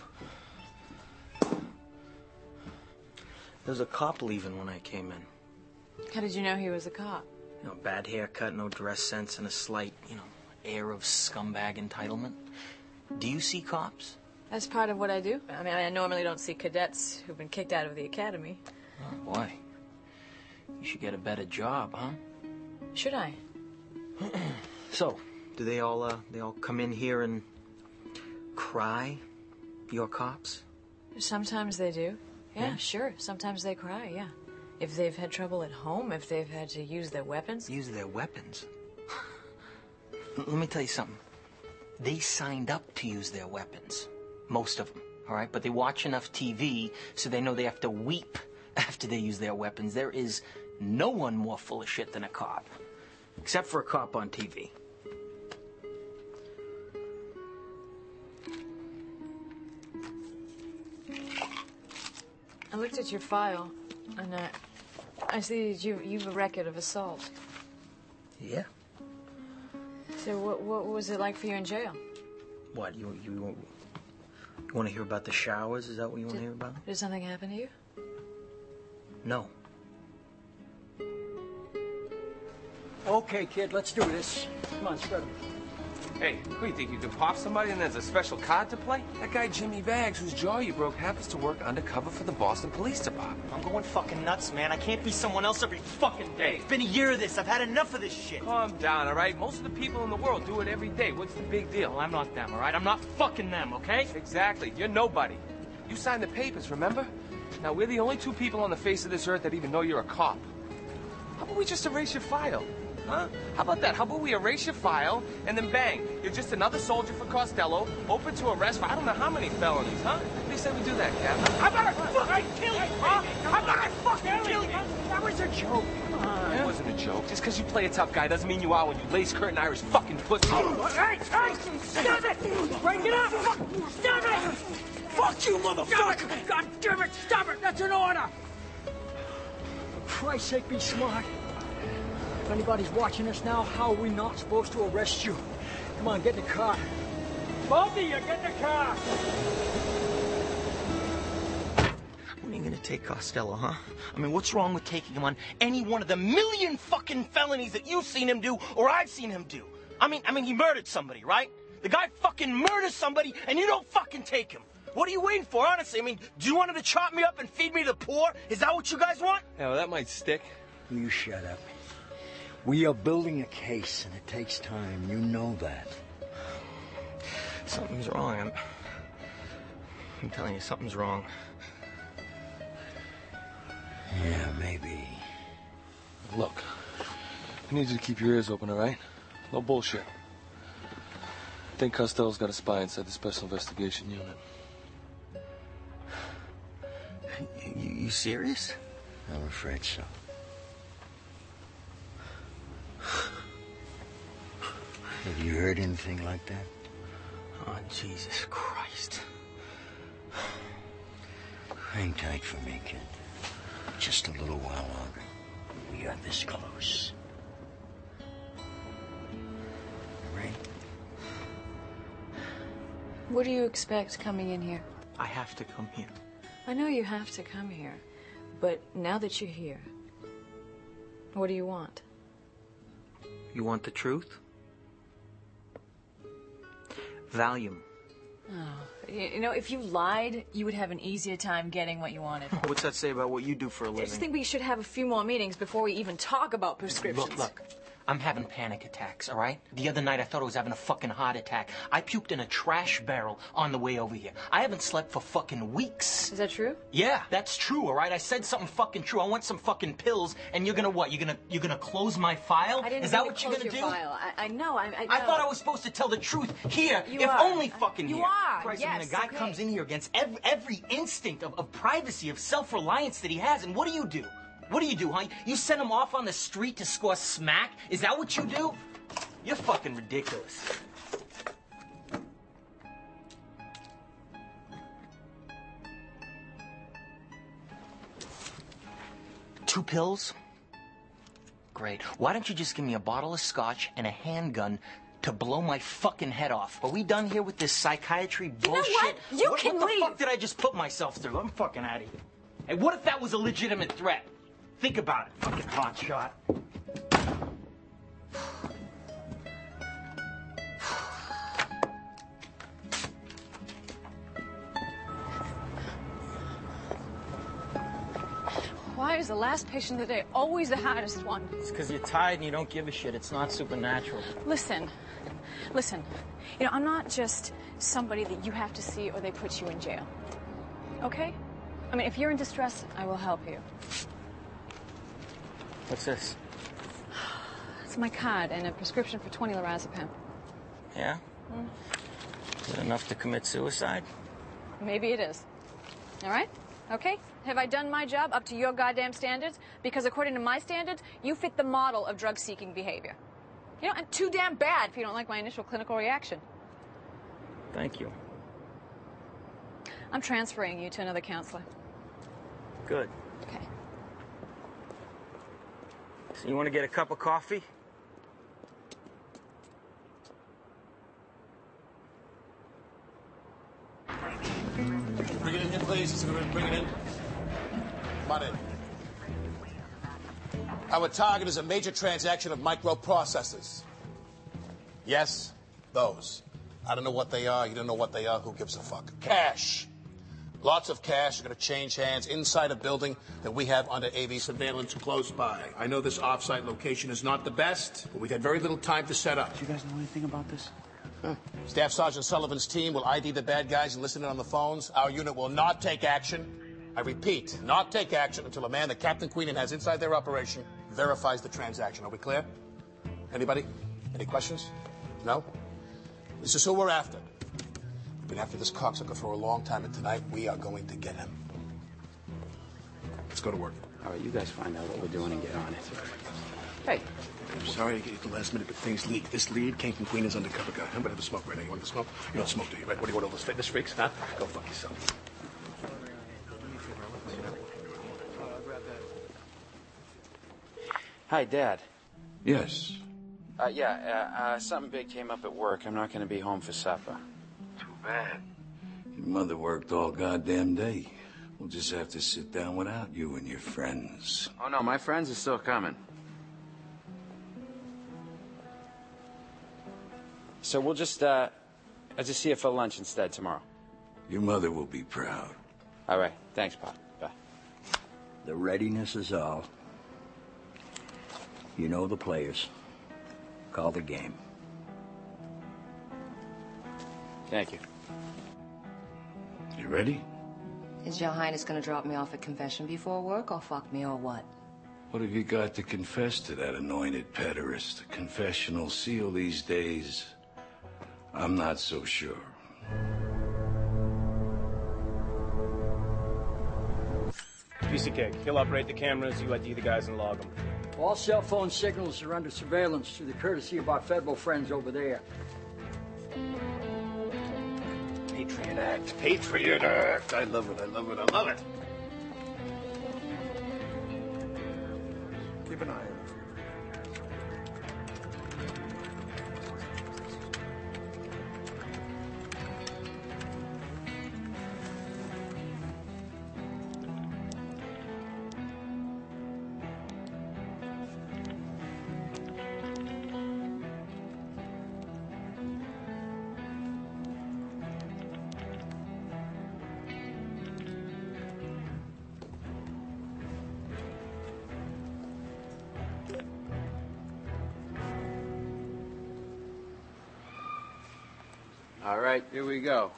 There was a cop leaving when I came in. How did you know he was a cop? You know, bad haircut, no dress sense, and a slight, air of scumbag entitlement. Do you see cops? That's part of what I do. I mean, I normally don't see cadets who've been kicked out of the academy. Oh, boy. You should get a better job, huh? Should I? So, do they all come in here and cry? Your cops? Sometimes they do. Yeah, sure. Sometimes they cry, yeah. If they've had trouble at home, if they've had to use their weapons. Use their weapons? Let me tell you something. They signed up to use their weapons. Most of them, all right? But they watch enough TV so they know they have to weep after they use their weapons. There is no one more full of shit than a cop. Except for a cop on TV. I looked at your file, and I see that you've a record of assault. Yeah. So what was it like for you in jail? What, you want to hear about the showers? Is that what you want to hear about? Did something happen to you? No. Okay, kid, let's do this. Come on, spread them. Hey, what do you think? You can pop somebody and there's a special card to play? That guy Jimmy Vags, whose jaw you broke, happens to work undercover for the Boston Police Department. I'm going fucking nuts, man. I can't be someone else every fucking day. It's been a year of this. I've had enough of this shit. Calm down, all right? Most of the people in the world do it every day. What's the big deal? Well, I'm not them, all right? I'm not fucking them, okay? Exactly. You're nobody. You signed the papers, remember? Now, we're the only two people on the face of this earth that even know you're a cop. How about we just erase your file? Huh? How about that? How about we erase your file, and then bang, you're just another soldier for Costello, open to arrest for I don't know how many felonies, huh? What do you say we do that, Captain? How about I fucking kill you, huh? How about I fucking kill you? That was a joke. Come on. It wasn't a joke. Just because you play a tough guy doesn't mean you are when you lace curtain Irish fucking pussy. Hey, stop it! Break it up! Stop it! Fuck you, motherfucker! God damn it, stop it! That's an order! For Christ's sake, be smart. If anybody's watching us now, how are we not supposed to arrest you? Come on, get in the car. Both of you, get in the car! When are you gonna take Costello, huh? I mean, what's wrong with taking him on any one of the million fucking felonies that you've seen him do or I've seen him do? I mean, he murdered somebody, right? The guy fucking murders somebody and you don't fucking take him. What are you waiting for, honestly? I mean, do you want him to chop me up and feed me to the poor? Is that what you guys want? Yeah, well, that might stick. You shut up. We are building a case, and it takes time. You know that. Something's wrong. I'm telling you, something's wrong. Yeah, maybe. Look, I need you to keep your ears open, all right? No bullshit. I think Costello's got a spy inside the Special Investigation Unit. You serious? I'm afraid so. Have you heard anything like that? Oh, Jesus Christ. Hang tight for me, kid. Just a little while longer. We are this close. Right? What do you expect coming in here? I have to come here. I know you have to come here, but now that you're here, what do you want? You want the truth? Valium. Oh, you know, if you lied, you would have an easier time getting what you wanted. What's that say about what you do for a living? I just think we should have a few more meetings before we even talk about prescriptions. Look. I'm having panic attacks, all right? The other night I thought I was having a fucking heart attack. I puked in a trash barrel on the way over here. I haven't slept for fucking weeks. Is that true? Yeah, that's true, all right? I said something fucking true. I want some fucking pills, and you're gonna what? You're gonna close my file? I didn't Is that what you're gonna do? File. I know. I I thought I was supposed to tell the truth here, you if are. only fucking you here. are. Christ, Yes, I mean, a guy okay. comes in here against every instinct of privacy, of self-reliance that he has, and what do? What do, huh? You send him off on the street to score smack? Is that what you do? You're fucking ridiculous. Two pills? Great. Why don't you just give me a bottle of scotch and a handgun to blow my fucking head off? Are we done here with this psychiatry bullshit? You know what? You can What leave. the fuck did I just put myself through? I'm fucking out of here. Hey, what if that was a legitimate threat? Think about it, fucking hotshot. Why is the last patient of the day always the hardest one? It's because you're tired and you don't give a shit. It's not supernatural. Listen. You know, I'm not just somebody that you have to see or they put you in jail. Okay? I mean, if you're in distress, I will help you. What's this? It's my card and a prescription for 20 lorazepam. Yeah? Is it enough to commit suicide? Maybe it is. All right? Okay? Have I done my job up to your goddamn standards? Because according to my standards, you fit the model of drug-seeking behavior. You know, and too damn bad if you don't like my initial clinical reaction. Thank you. I'm transferring you to another counselor. Good. Okay. So you want to get a cup of coffee? Bring it in here, please. Bring it in. Come on in. Our target is a major transaction of microprocessors. Yes, those. I don't know what they are. You don't know what they are. Who gives a fuck? Cash. Lots of cash are going to change hands inside a building that we have under AV surveillance close by. I know this off-site location is not the best, but we've had very little time to set up. Do you guys know anything about this? Staff Sergeant Sullivan's team will ID the bad guys and listen in on the phones. Our unit will not take action. I repeat, not take action until a man that Captain Queenan has inside their operation verifies the transaction. Are we clear? Anybody? Any questions? No? This is who we're after. We've been after this cocksucker for a long time, and tonight we are going to get him. Let's go to work. All right, you guys find out what we're doing and get on it. Hey. I'm sorry to get you at the last minute, but things leak. This lead came from Queenan's undercover guy. Nobody have a smoke right now. You want the smoke? You don't smoke, do you? Right? What do you want, all those fitness freaks, huh? Go fuck yourself. Hi, Dad. Yes. Something big came up at work. I'm not going to be home for supper. Too bad. Your mother worked all goddamn day. We'll just have to sit down without you and your friends. Oh, no, my friends are still coming. So we'll just, I'll just see you for lunch instead tomorrow. Your mother will be proud. All right. Thanks, Pop. Bye. The readiness is all. You know the players. Call the game. Thank you. You ready? Is Your Highness gonna drop me off at confession before work or fuck me or what? What have you got to confess to that anointed pederast? A confessional seal these days? I'm not so sure. Piece of cake. He'll operate the cameras, you ID the guys and log them. All cell phone signals are under surveillance through the courtesy of our federal friends over there. Patriot Act. Patriot Act. I love it. I love it. I love it. Keep an eye on it. All right, here we go.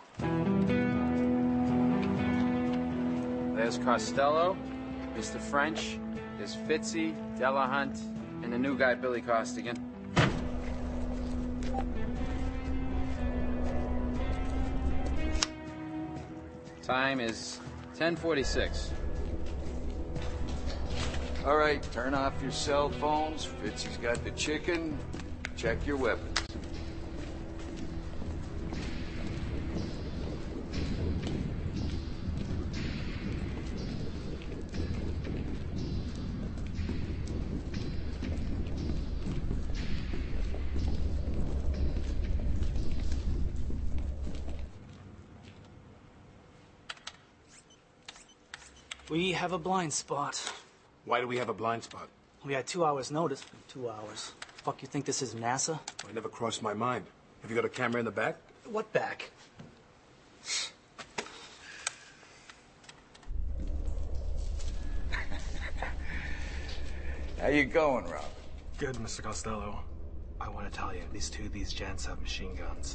There's Costello, Mr. French, there's Fitzy, Delahunt, and the new guy, Billy Costigan. Time is 10:46. All right, turn off your cell phones. Fitzy's got the chicken. Check your weapons. We have a blind spot. Why do we have a blind spot? We had 2 hours notice. 2 hours. Fuck, you think this is NASA? It never crossed my mind. Have you got a camera in the back? What back? How you going, Rob? Good, Mr. Costello. I want to tell you, these two of these gents have machine guns.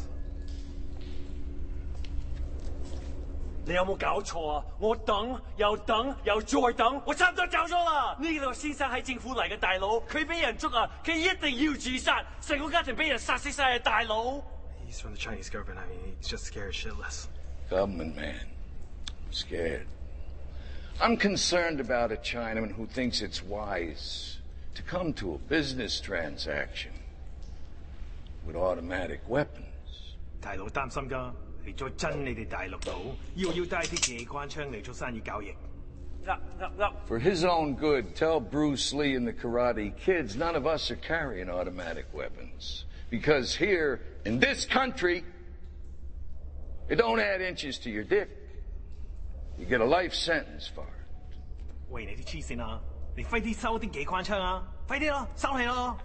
你有冇搞錯啊？我等又等又再等，我差唔多走咗啦！呢個先生係政府嚟嘅大佬，佢俾人捉啊，佢一定要自殺，成個家庭俾人殺死晒啊！大佬。 He's from the Chinese government. I mean, he's just scared shitless. Government man. Scared. I'm concerned about a Chinaman who thinks it's wise to come to a business transaction with automatic weapons. 大佬擔心㗎。 嚟咗真你哋大陸佬，要帶啲夜關槍嚟做生意交易。 For his own good, tell Bruce Lee and the Karate Kids none of us are carrying automatic weapons. Because here, in this country, it don't add inches to your dick. You get a life sentence for it. 喂，你啲黐線啊！你快啲收啲夜關槍啊！快啲咯，收起咯！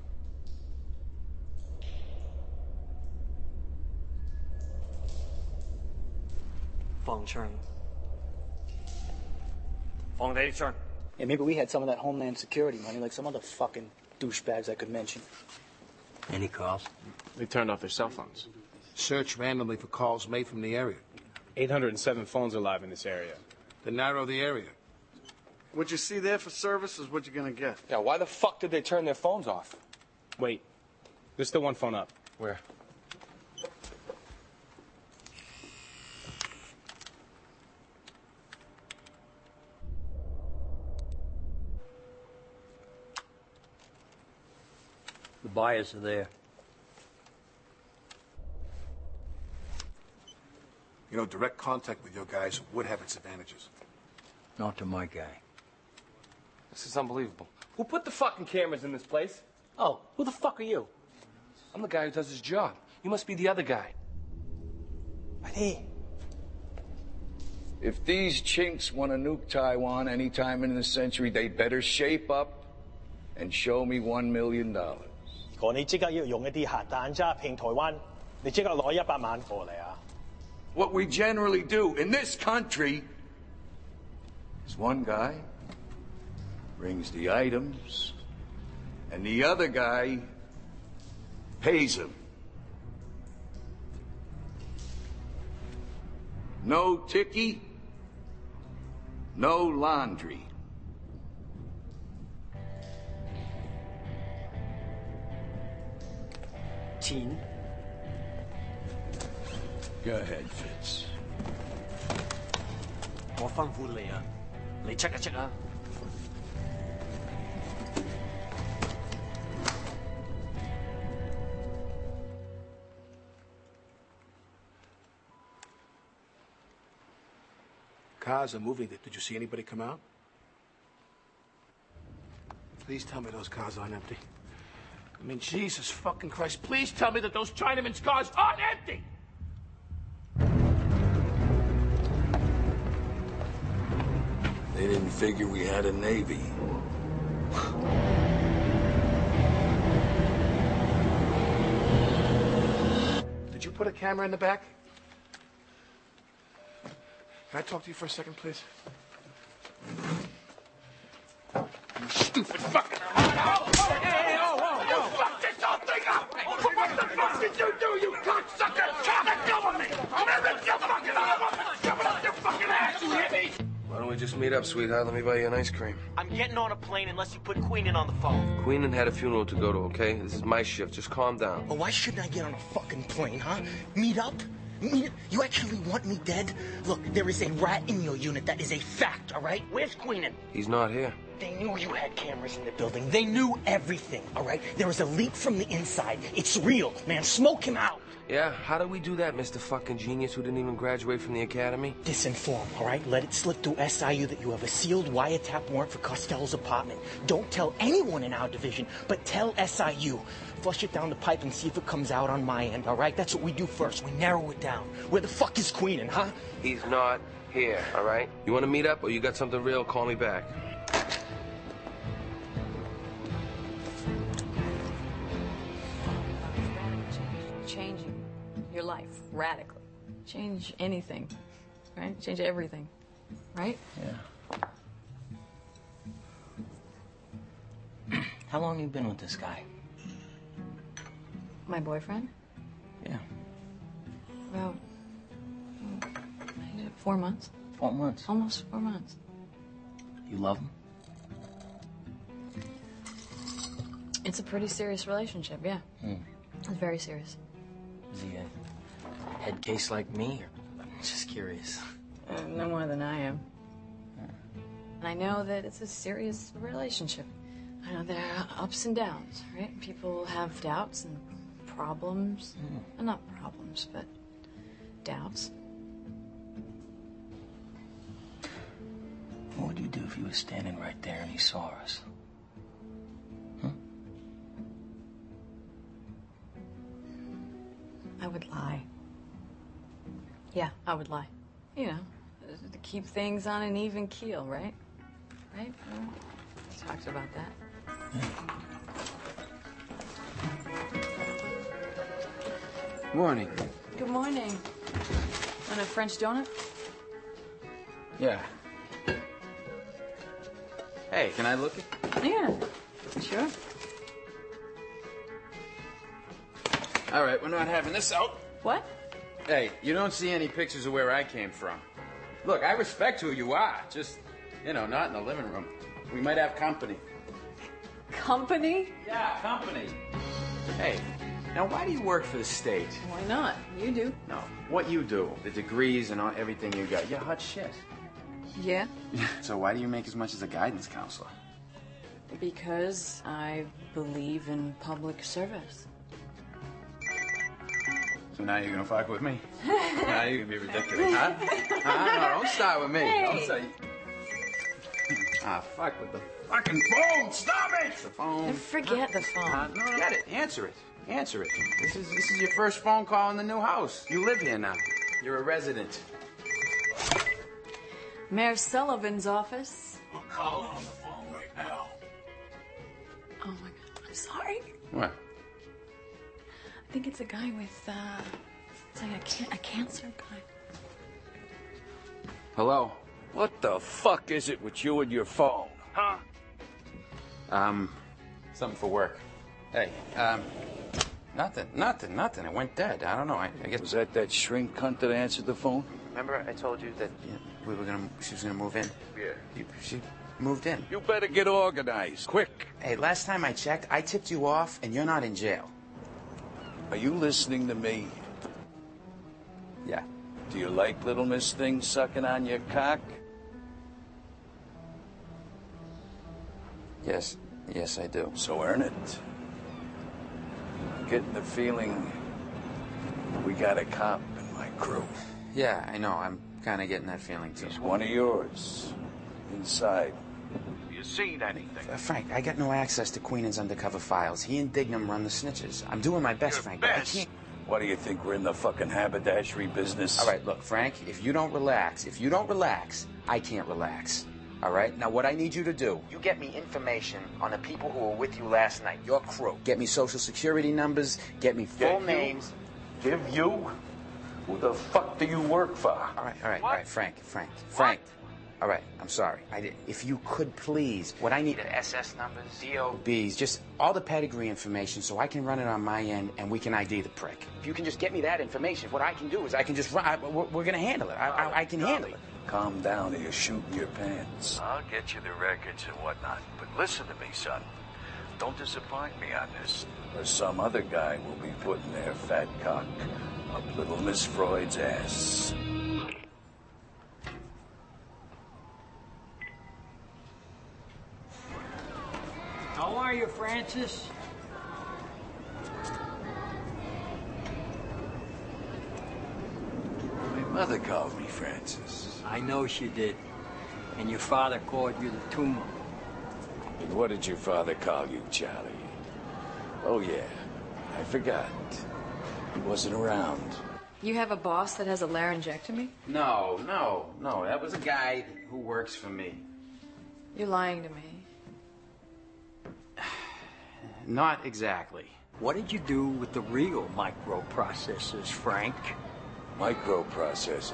放槍，放你啲槍。 Yeah, maybe we had some of that Homeland Security money, like some other fucking douchebags I could mention. Any calls? They turned off their cell phones. Search randomly for calls made from the area. 807 phones are live in this area. Then narrow the area. What you see there for service is what you're gonna get. Yeah, why the fuck did they turn their phones off? Wait, there's still one phone up. Where? The buyers are there. You know, direct contact with your guys would have its advantages. Not to my guy. This is unbelievable. Who put the fucking cameras in this place? Oh, who the fuck are you? I'm the guy who does his job. You must be the other guy. If these chinks want to nuke Taiwan any time in the century, they better shape up and show me $1 million. 如果你即刻要用一啲核彈渣拼台灣，你即刻攞100萬過嚟啊！ What we generally do in this country is one guy brings the items, and the other guy pays them. No ticky, no laundry. Go ahead, Fitz. 我吩咐你啊，你check一check啊！ Cars are moving. Did you see anybody come out? Please tell me those cars aren't empty. I mean, Jesus fucking Christ, please tell me that those Chinamen's cars aren't empty! They didn't figure we had a Navy. Did you put a camera in the back? Can I talk to you for a second, please? You stupid fucking... Hey, you fucked this whole thing up! What the fuck did you do, you cocksucker? Let go of me! I'm gonna rip your fucking arm off and shove it up your fucking ass, you hear me? Why don't we just meet up, sweetheart? Let me buy you an ice cream. I'm getting on a plane unless you put Queenan on the phone. Queenan had a funeral to go to, okay? This is my shift. Just calm down. Well, why shouldn't I get on a fucking plane, huh? Meet up? You actually want me dead? Look, there is a rat in your unit. That is a fact, all right? Where's Queenan? He's not here. They knew you had cameras in the building. They knew everything, all right? There was a leak from the inside. It's real, man. Smoke him out. Yeah? How do we do that, Mr. fucking genius who didn't even graduate from the academy? Disinform, all right? Let it slip through SIU that you have a sealed wiretap warrant for Costello's apartment. Don't tell anyone in our division, but tell SIU. Flush it down the pipe and see if it comes out on my end, all right? That's what we do first. We narrow it down. Where the fuck is Queenan, huh? He's not here, all right? You want to meet up or you got something real? Call me back. Changing your life radically. Change anything, right? Change everything, right? Yeah. How long have you been with this guy? My boyfriend? Yeah. About 4 months. 4 months? Almost 4 months. You love him? It's a pretty serious relationship, yeah. It's very serious. Is he a head case like me? Or... I'm just curious. No more than I am. And I know that it's a serious relationship. I know there are ups and downs, right? People have doubts and problems. Well, not problems, but doubts. What would you do if he was standing right there and he saw us? I would lie. Yeah, I would lie. You know, to keep things on an even keel, right? Right? We talked about that. Morning. Good morning. Want a French donut? Yeah. Hey, can I look at... Yeah, sure. All right, we're not having this out. What? Hey, you don't see any pictures of where I came from. Look, I respect who you are. Just, you know, not in the living room. We might have company. Company? Yeah, company. Hey, now why do you work for the state? Why not? You do. No, what you do, the degrees and all, everything you got, you're hot shit. Yeah? So why do you make as much as a guidance counselor? Because I believe in public service. So now you're gonna fuck with me? Now you're gonna be ridiculous, huh? No, don't start with me. Hey. Don't say... Ah, fuck with the Fucking phone! Stop it! The phone. Forget the phone. No, get it. Answer it. Answer it. This is your first phone call in the new house. You live here now. You're a resident. Mayor Sullivan's office. I'll call on the phone right now. Oh my God, I'm sorry. What? I think it's a guy with, it's like a cancer guy. Hello? What the fuck is it with you and your phone? Huh? Something for work. Hey, nothing. It went dead. I don't know. I guess. Was that shrink cunt that answered the phone? Remember I told you that she was gonna move in? Yeah. She moved in. You better get organized, quick. Hey, last time I checked, I tipped you off, and you're not in jail. Are you listening to me? Yeah. Do you like little Miss Thing sucking on your cock? Yes, I do. So earn it. I'm getting the feeling we got a cop in my crew. Yeah, I know. I'm kind of getting that feeling, too. He's one of yours. Inside. You seen anything? Frank, I got no access to Queenan's undercover files. He and Dignam run the snitches. I'm doing my best, Frank. Best. I can't... What do you think? We're in the fucking haberdashery business? All right, look, Frank, if you don't relax, I can't relax. All right? Now, what I need you to do, you get me information on the people who were with you last night, your crew. Get me social security numbers, get me full names. Give you? Who the fuck do you work for? All right, Frank. All right, I'm sorry. If you could please, what I need are SS numbers, DOBs, just all the pedigree information so I can run it on my end and we can ID the prick. If you can just get me that information, what I can do is I can just run. We're going to handle it. I can handle it. Calm down or you're shooting your pants. I'll get you the records and whatnot. But listen to me, son. Don't disappoint me on this, or some other guy will be putting their fat cock up little Miss Freud's ass. How are you, Francis? My mother called me Francis. I know she did. And your father called you the tumor. And what did your father call you, Charlie? Oh, yeah. I forgot. He wasn't around. You have a boss that has a laryngectomy? No. That was a guy who works for me. You're lying to me. Not exactly. What did you do with the real microprocessors, Frank? Microprocessors?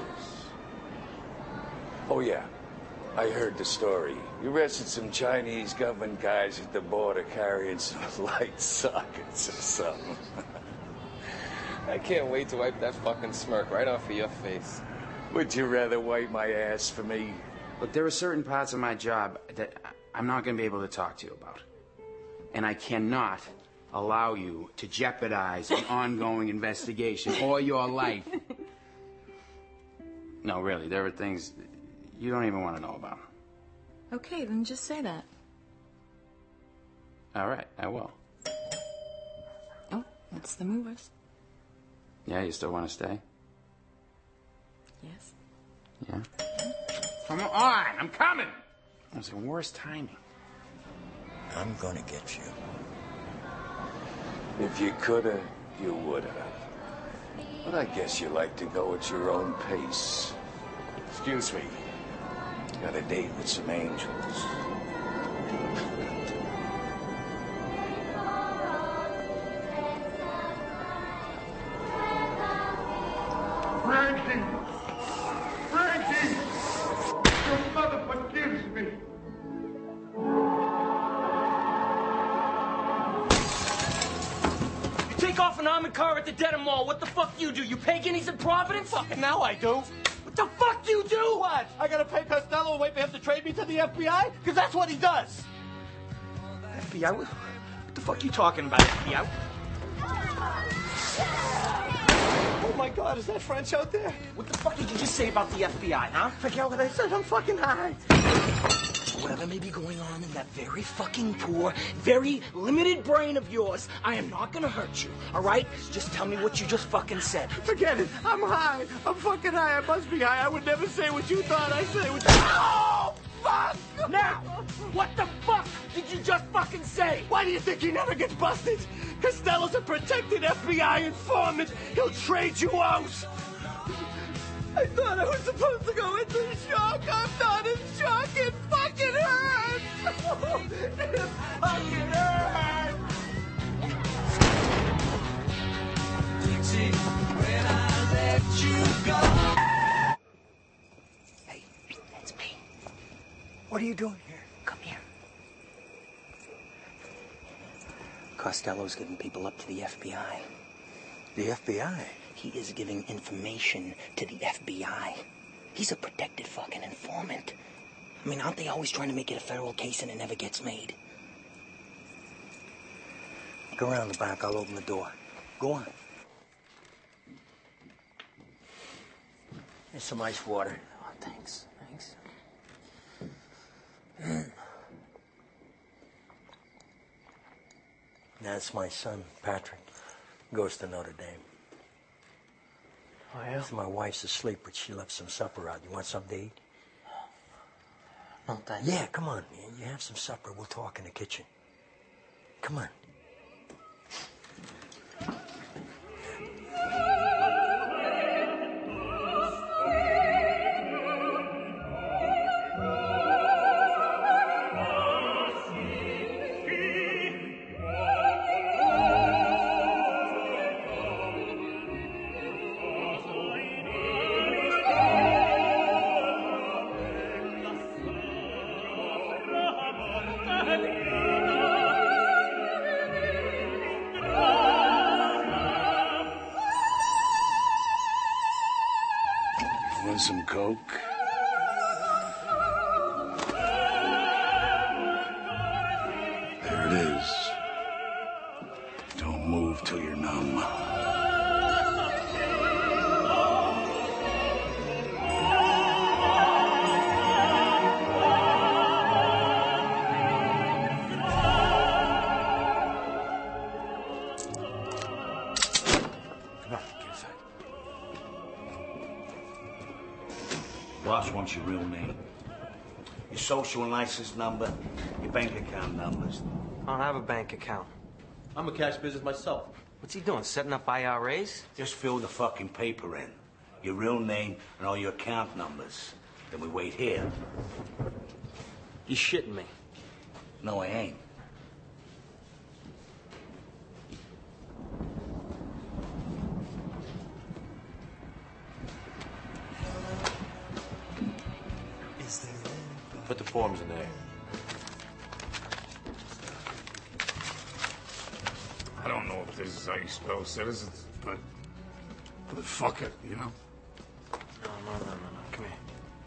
Oh, yeah. I heard the story. You arrested some Chinese government guys at the border carrying some light sockets or something. I can't wait to wipe that fucking smirk right off of your face. Would you rather wipe my ass for me? Look, there are certain parts of my job that I'm not going to be able to talk to you about. And I cannot allow you to jeopardize an ongoing investigation or your life. No, really, there are things you don't even want to know about. Okay, then just say that. All right, I will. Oh, that's the movers. Yeah, you still want to stay? Yes. Yeah? Come on, I'm coming! That was the worst timing. I'm gonna get you. If you coulda, you woulda. But I guess you like to go at your own pace. Excuse me. Got a date with some angels. Frankie! Your mother forgives me. You take off an armored car at the Dedham Mall. What the fuck you do? You pay guineas in Providence? Fucking now I do. What the fuck you do? What? I gotta pay Costello and wait for him to trade me to the FBI? Because that's what he does. FBI? What the fuck you talking about, FBI? Oh my God, is that French out there? What the fuck did you just say about the FBI, huh? Forget what I said, I'm fucking high. Whatever may be going on in that very fucking poor, very limited brain of yours, I am not gonna hurt you, all right? Just tell me what you just fucking said. Forget it. I'm high. I'm fucking high. I must be high. I would never say what you thought I say. Oh, fuck! Now, Why do you think he never gets busted? Costello's a protected FBI informant. He'll trade you out. I thought I was supposed to go into shock. I'm not in shock. It fucking hurts. It fucking hurts. Dixie, when I let you go. It's me. What are you doing here? Come here. Costello's giving people up to the FBI. The FBI? He is giving information to the FBI. He's a protected fucking informant. I mean, aren't they always trying to make it a federal case and it never gets made? Go around the back. I'll open the door. Go on. There's some ice water. Oh, thanks. That's my son, Patrick. Goes to Notre Dame. Oh, yeah? So my wife's asleep, but she left some supper out. You want something to eat? No, thanks. Yeah, come on. You have some supper. We'll talk in the kitchen. Come on. Want some Coke? There it is. Don't move till you're numb. Boss wants your real name, your social and license number, your bank account numbers. I don't have a bank account. I'm a cash business myself. What's he doing, setting up IRAs? Just fill the fucking paper in. Your real name and all your account numbers. Then we wait here. You shitting me? No, I ain't. Put the forms in there. I don't know if this is how you spell citizens, but fuck it, you know? No. Come here.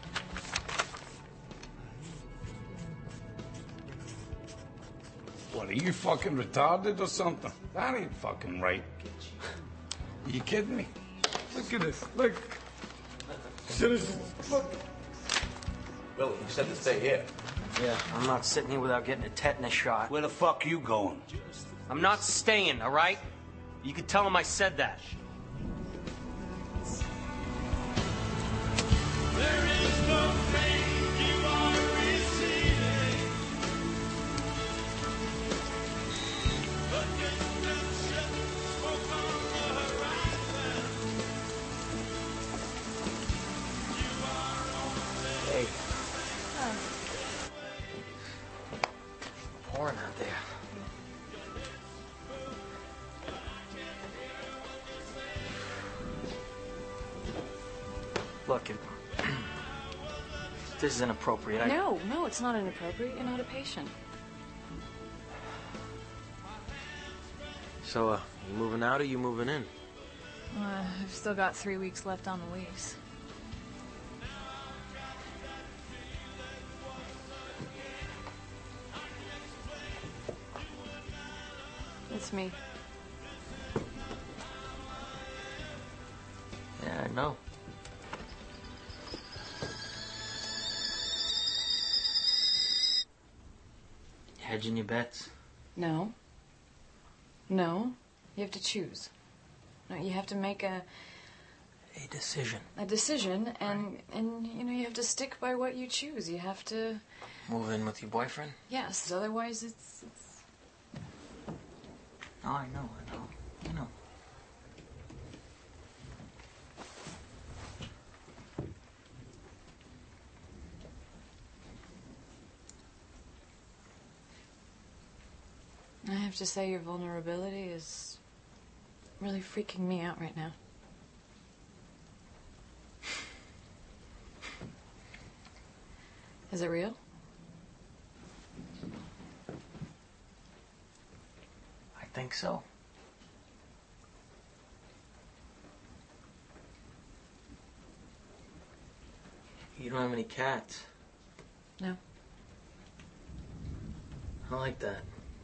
What, are you fucking retarded or something? That ain't fucking right. Are you kidding me? Look at this. Look. Citizens. Look. Billy, you said to stay here. Yeah, I'm not sitting here without getting a tetanus shot. Where the fuck you going? I'm not staying, all right? You can tell him I said that. There is no pain you are receiving. The distant smoke on the horizon. You are only... Hey. Pouring out there. Look, this is inappropriate. No, it's not inappropriate. You're not a patient. So, you moving out or you moving in? I've still got 3 weeks left on the lease. It's me. Yeah, I know. Hedging your bets? No. You have to choose. No, you have to make a decision. A decision, and you know, you have to stick by what you choose. You have to move in with your boyfriend? Yes, otherwise it's Oh, I know. I have to say your vulnerability is really freaking me out right now. Is it real? I think so. You don't have any cats? No. I like that.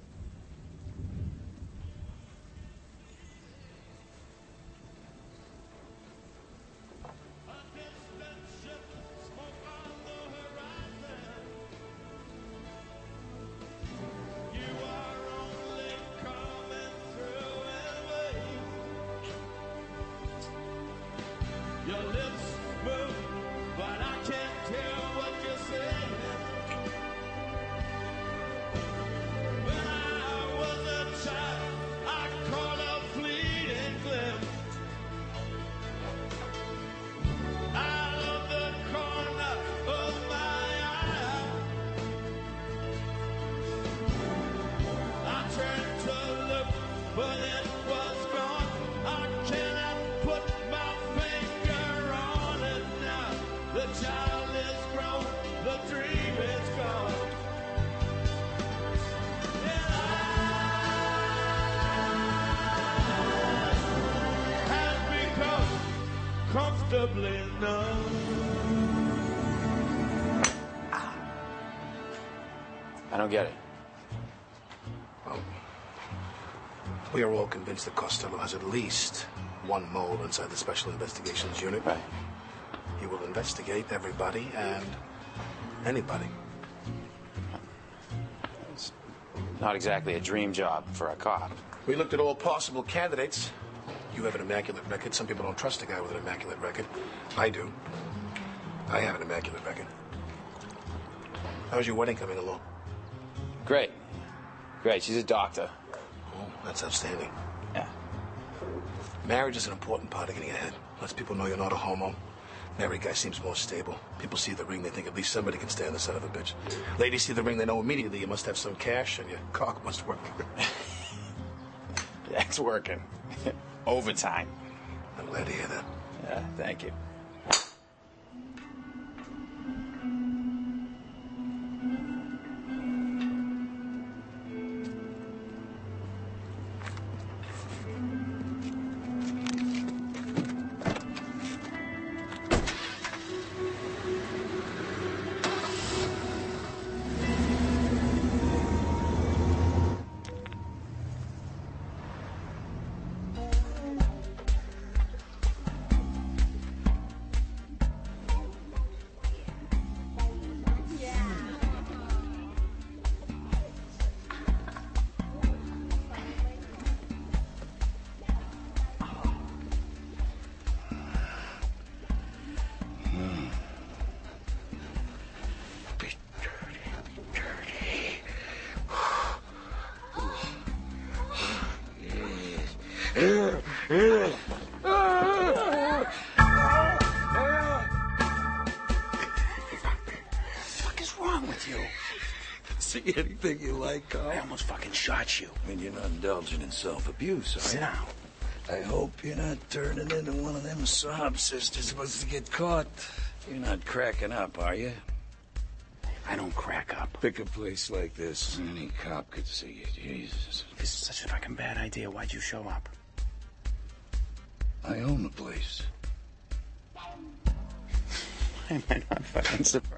Your lips move, but I can't tell what you're saying. When I was a child, I caught a fleeting glimpse out of the corner of my eye. I turned to look, but it was gone. I cannot put my finger on it now. The child is grown, the dream is gone. And I have become comfortably numb. I don't get it. Well, we are all convinced that Costello has at least one mole inside the Special Investigations Unit. Right. He will investigate everybody and anybody. It's not exactly a dream job for a cop. We looked at all possible candidates. You have an immaculate record. Some people don't trust a guy with an immaculate record. I do. I have an immaculate record. How's your wedding coming along? Great. Great. She's a doctor. Oh, that's outstanding. Yeah. Marriage is an important part of getting ahead. Lets people know you're not a homo. Married guy seems more stable. People see the ring, they think at least somebody can stand the son of a bitch. Ladies see the ring, they know immediately you must have some cash and your cock must work. Yeah, it's working. Overtime. I'm glad to hear that. Yeah, thank you. What is wrong with you? See anything you like, Carl? I almost fucking shot you. I mean, you're not indulging in self-abuse, are Sit you? down. I hope you're not turning into one of them sob sisters supposed to get caught. You're not cracking up, are you? I don't crack up. Pick a place like this. Any cop could see you. Jesus. This is such a fucking bad idea. Why'd you show up? I own the place. Why am I not fucking surprised?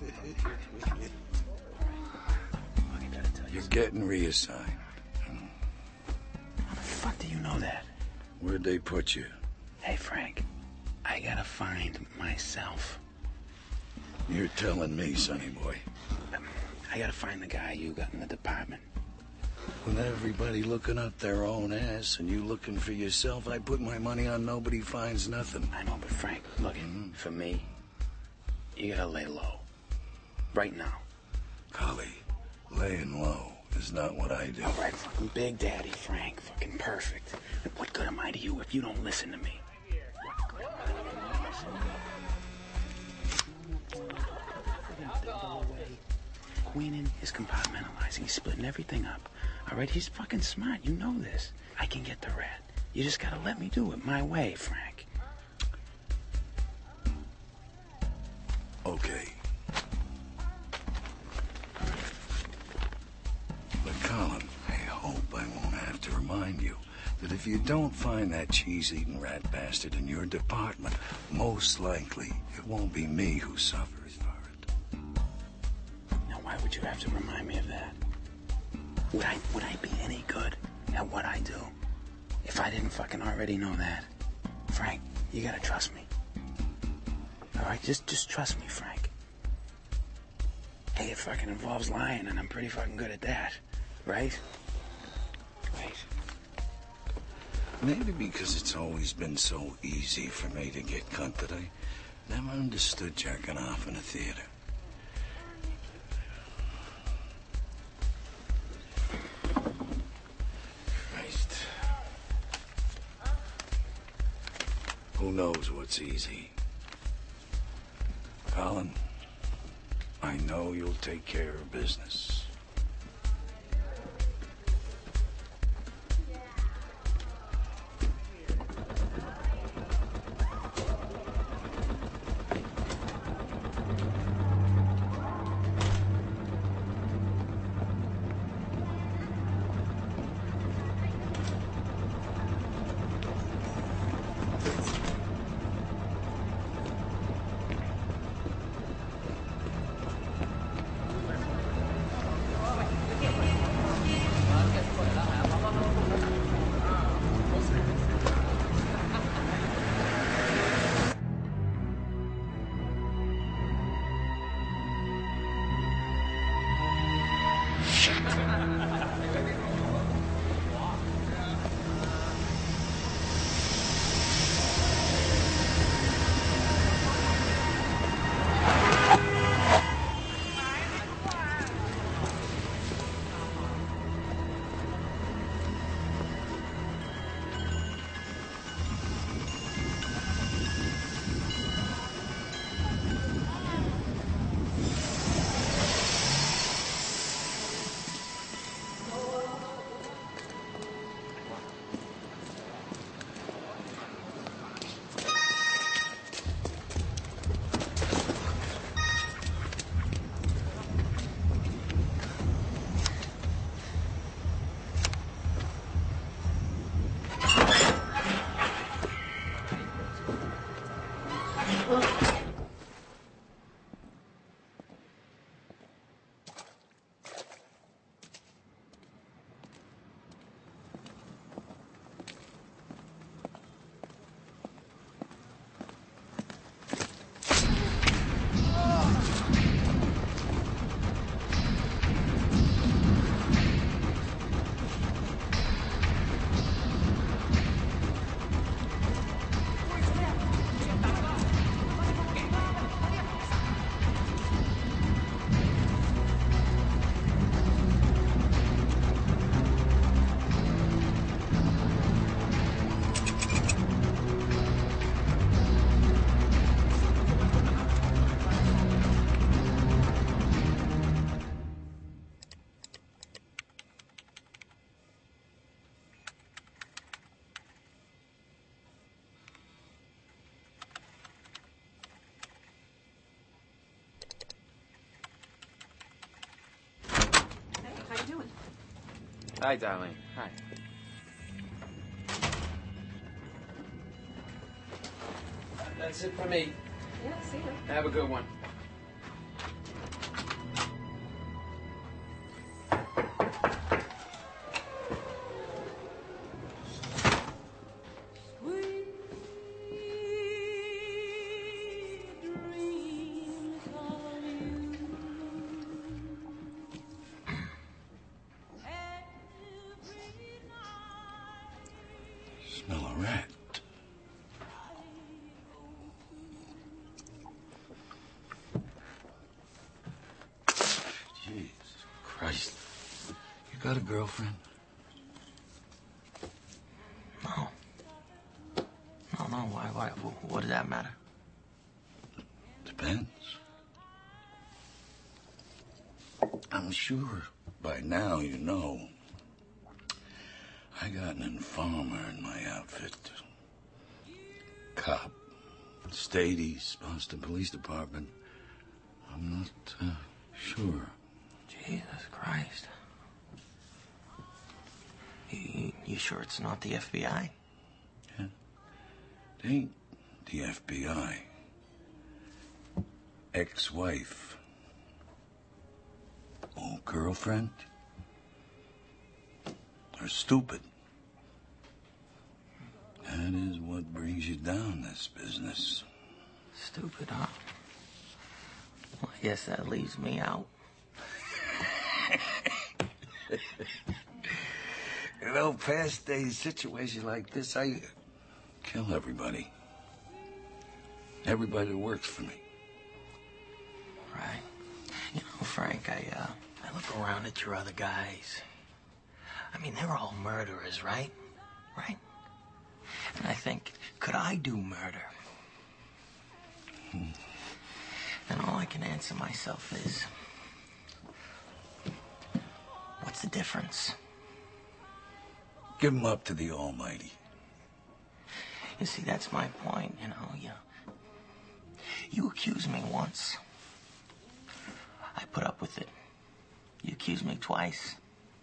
You're getting reassigned. How the fuck do you know that? Where'd they put you? Hey, Frank, I gotta find myself. You're telling me, sonny boy. I gotta find the guy you got in the department. With everybody looking up their own ass and you looking for yourself, I put my money on nobody finds nothing. I know, but Frank, look, for me, you gotta lay low. Right now. Collie, laying low is not what I do. All right, fucking Big Daddy Frank, fucking perfect. What good am I to you if you don't listen to me? What good am I to you if you don't listen to me? Queenan is compartmentalizing. He's splitting everything up. All right, he's fucking smart. You know this. I can get the rat. You just gotta let me do it my way, Frank. Okay. But Colin, I hope I won't have to remind you that if you don't find that cheese-eating rat bastard in your department, most likely it won't be me who suffers for it. Now, why would you have to remind me of that? Would I be any good at what I do if I didn't fucking already know that? Frank, you gotta trust me. All right, just trust me, Frank. Hey, it fucking involves lying, and I'm pretty fucking good at that, right? Right. Maybe because it's always been so easy for me to get cunt that I never understood jerking off in a theater. Christ. Who knows what's easy? Colin, I know you'll take care of business. Hi, darling. Hi. That's it for me. Yeah, see you. Have a good one. Smell a rat. Jesus Christ. Got a girlfriend? No. No, why? What does that matter? Depends. I'm sure by now you know I got an informer in my outfit. Cop. State East Boston Police Department. I'm not sure. Jesus Christ. You sure it's not the FBI? Yeah. It ain't the FBI. Ex-wife. Old girlfriend. Or stupid. That is what brings you down this business. Stupid, huh? Well, I guess that leaves me out. You know, past days, situations like this, I kill everybody. Everybody that works for me. Right. You know, Frank, I look around at your other guys. I mean, they're all murderers, right? Right? And I think, could I do murder? And all I can answer myself is, what's the difference? Give them up to the Almighty. You see, that's my point, you know. You accused me once. I put up with it. You accused me twice.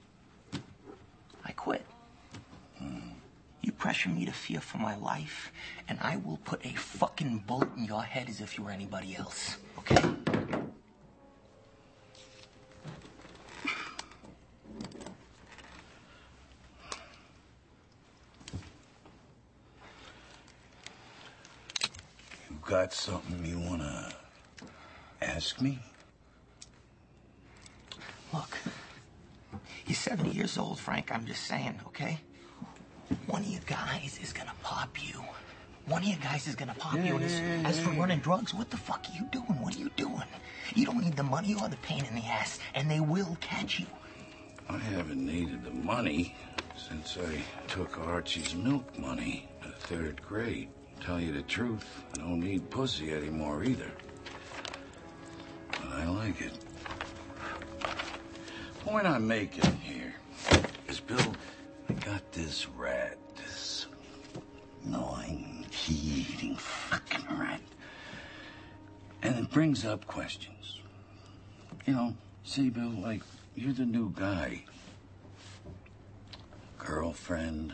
I quit. You pressure me to fear for my life, and I will put a fucking bullet in your head as if you were anybody else, okay? You got something you wanna ask me? Look, you're 70 years old, Frank. I'm just saying, okay? One of you guys is gonna pop you. One of you guys is gonna pop you. And as for running drugs, what the fuck are you doing? What are you doing? You don't need the money or the pain in the ass, and they will catch you. I haven't needed the money since I took Archie's milk money in the 3rd grade. Tell you the truth, I don't need pussy anymore either. But I like it. Point I'm making here is, Bill, I got this rat, this gnawing, eating fucking rat. And it brings up questions. You know, see, Bill, like, you're the new guy. Girlfriend.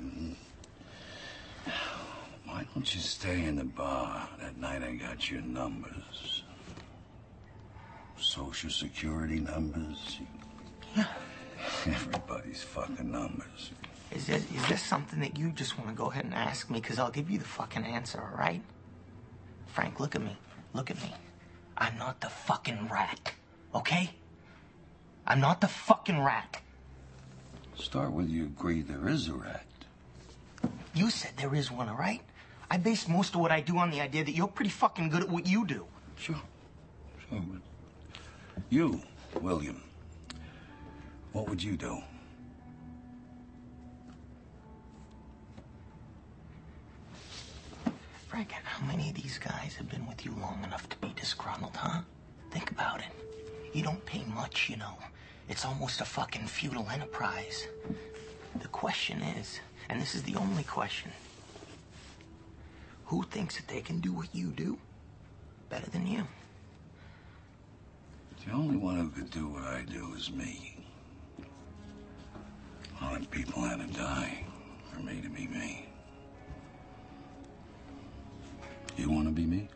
Why don't you stay in the bar that night I got your numbers? Social Security numbers. Yeah. Everybody's fucking numbers. Is this something that you just want to go ahead and ask me? Because I'll give you the fucking answer, all right? Frank, look at me. Look at me. I'm not the fucking rat, okay? I'm not the fucking rat. Start with you agree there is a rat. You said there is one, all right? I base most of what I do on the idea that you're pretty fucking good at what you do. Sure. You, William, what would you do? Frank, how many of these guys have been with you long enough to be disgruntled, huh? Think about it. You don't pay much, you know. It's almost a fucking feudal enterprise. The question is, and this is the only question, who thinks that they can do what you do better than you? The only one who could do what I do is me. A lot of people had to die for me to be me. You want to be me?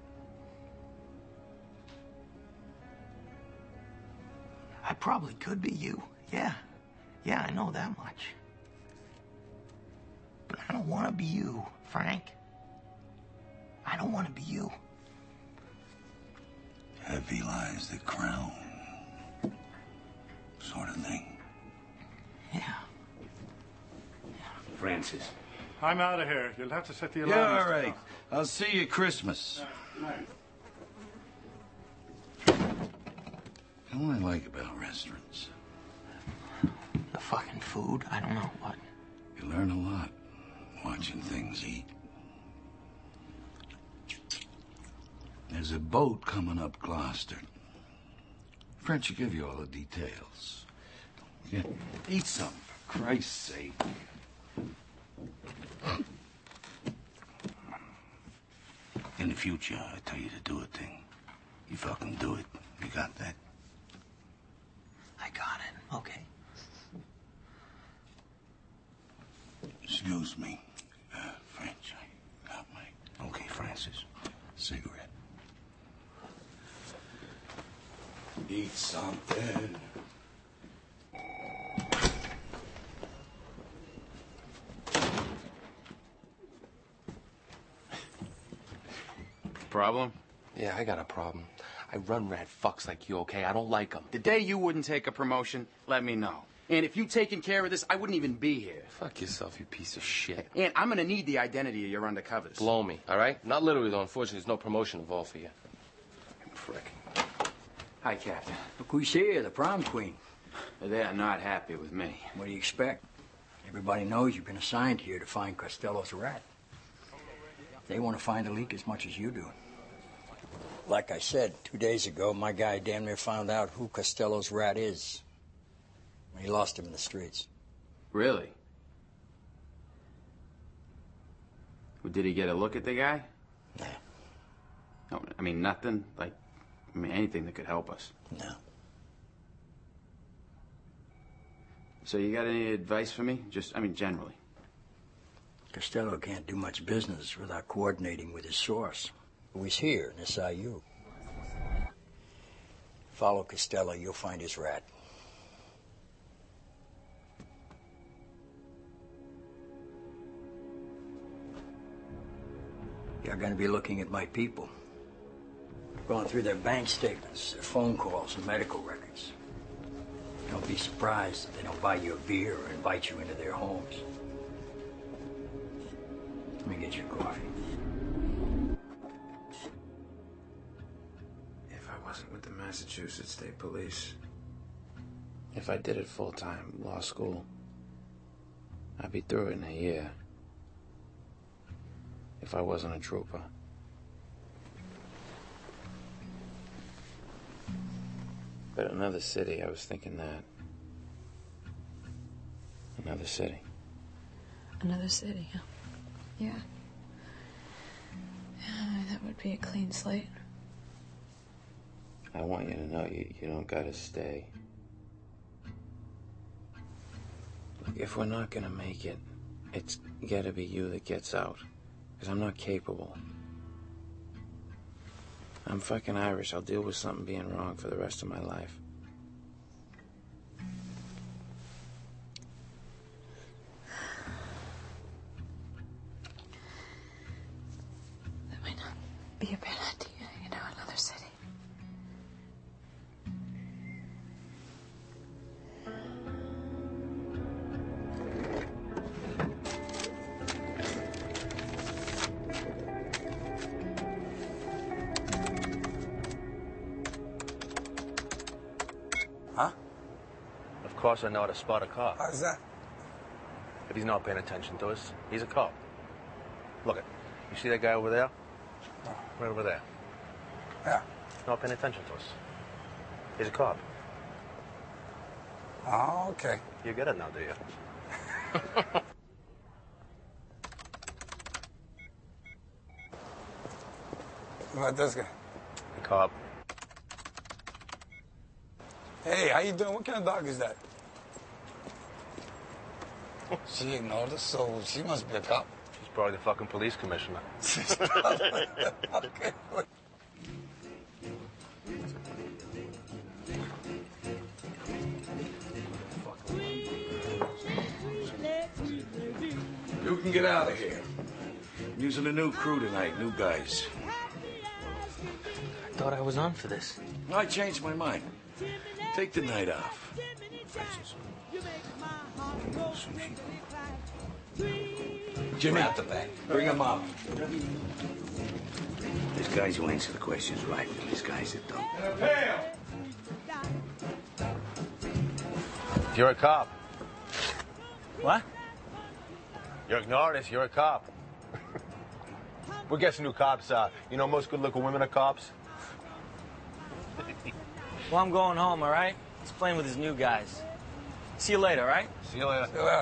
I probably could be you. Yeah. Yeah, I know that much. But I don't want to be you, Frank. I don't want to be you. Heavy lies the crown. Sort of thing. Yeah. Francis. I'm out of here. You'll have to set the alarm. Yeah, all right. I'll see you Christmas. You know what I like about restaurants? The fucking food? I don't know what. You learn a lot watching things eat. There's a boat coming up Gloucester. French will give you all the details. Yeah, eat something, for Christ's sake. In the future, I tell you to do a thing. You fucking do it. You got that? I got it. Okay. Excuse me, French. I got my... Okay, Francis. Cigarette. Eat something. Problem? Yeah, I got a problem. I run rat fucks like you, okay? I don't like them. The day you wouldn't take a promotion, let me know. And if you'd taken care of this, I wouldn't even be here. Fuck yourself, you piece of shit. And I'm gonna need the identity of your undercovers. Blow me, all right? Not literally, though. Unfortunately, there's no promotion involved for you. Prick. Hi, Captain. Look who's here, the prom queen. They are not happy with me. What do you expect? Everybody knows you've been assigned here to find Costello's rat. They want to find a leak as much as you do. Like I said, 2 days ago, my guy damn near found out who Costello's rat is. He lost him in the streets. Really? Well, did he get a look at the guy? No. No, I mean, nothing? Like, anything that could help us? No. So you got any advice for me? Just, generally. Costello can't do much business without coordinating with his source, who is here in SIU. Follow Costello, you'll find his rat. You're going to be looking at my people. Going through their bank statements, their phone calls, and medical records. Don't be surprised if they don't buy you a beer or invite you into their homes. Let me get you a coffee. If I wasn't with the Massachusetts State Police, if I did it full-time, law school, I'd be through it in a year. If I wasn't a trooper. But another city, I was thinking that. Another city. Another city, huh? Yeah. Yeah, that would be a clean slate. I want you to know you don't gotta stay. Look, if we're not gonna make it, it's gotta be you that gets out. Because I'm not capable. I'm fucking Irish. I'll deal with something being wrong for the rest of my life. That might not be a bad idea, another city. Huh? Of course I know how to spot a cop. How's that? If he's not paying attention to us, he's a cop. Look it. You see that guy over there? Right over there. Yeah. Not paying attention to us. He's a cop. Oh, okay. You get it now, do you? What about this guy? A cop. Hey, how you doing? What kind of dog is that? She ignored us, so she must be a cop. She's probably the fucking police commissioner. Okay. You can get out of here. I'm using a new crew tonight, new guys. I thought I was on for this. I changed my mind. Take the night off. Jimmy, Grab the bag. bring him up. There's guys who answer the questions right, and there's guys that don't. If you're a cop, What? You're ignoring us. You're a cop. We're guessing who cops are. You know, most good-looking women are cops. Well, I'm going home, all right? He's playing with his new guys. See you later, all right? See you later. See you later.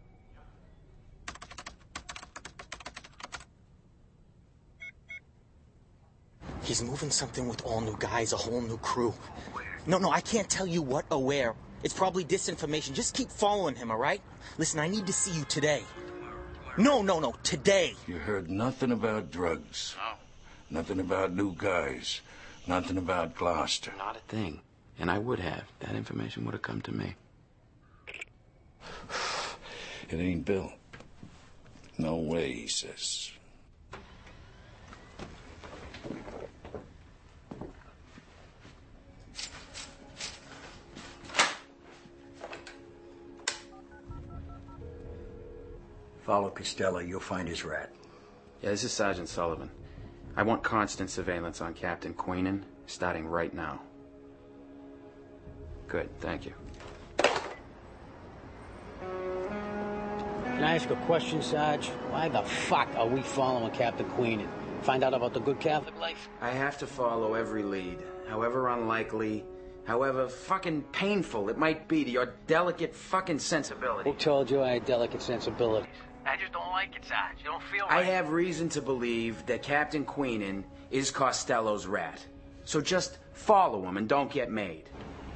He's moving something with all new guys, a whole new crew. No, I can't tell you what or where. It's probably disinformation. Just keep following him, all right? Listen, I need to see you today. No, today. You heard nothing about drugs. Nothing about new guys. Nothing about Gloucester. Not a thing. And I would have. That information would have come to me. It ain't Bill. No way, he says. Follow Costello, you'll find his rat. Yeah, this is Sergeant Sullivan. I want constant surveillance on Captain Queenan, starting right now. Good, thank you. Can I ask a question, Sarge? Why the fuck are we following Captain Queenan? Find out about the good Catholic life? I have to follow every lead, however unlikely, however fucking painful it might be to your delicate fucking sensibility. Who told you I had delicate sensibilities? I just don't like it, Sarge. You don't feel I have reason to believe that Captain Queenan is Costello's rat. So just follow him and don't get made.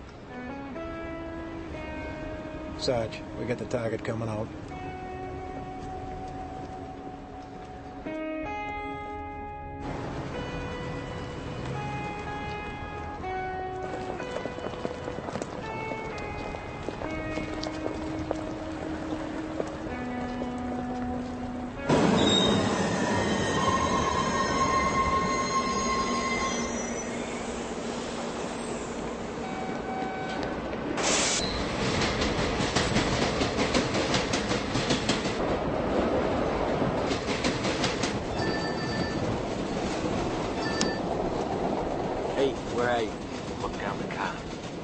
Sarge, we got the target coming out. Where are you? Look down the car.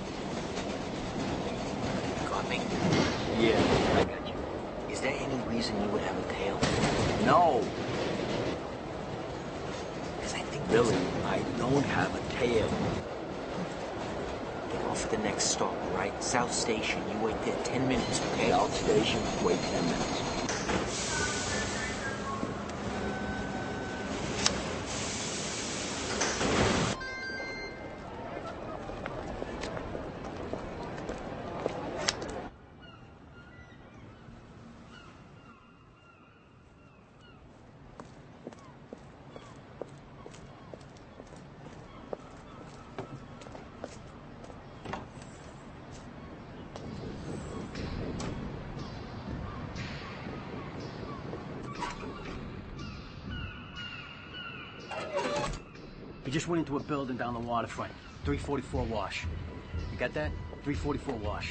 Got me? Yeah, I got you. Is there any reason you would have a tail? No. Because I think... Billy, I don't have a tail. Get off at the next stop, all right? South Station. You wait there 10 minutes, okay? South Station, wait 10 minutes. We just went into a building down the waterfront. 344 Wash. You got that? 344 Wash.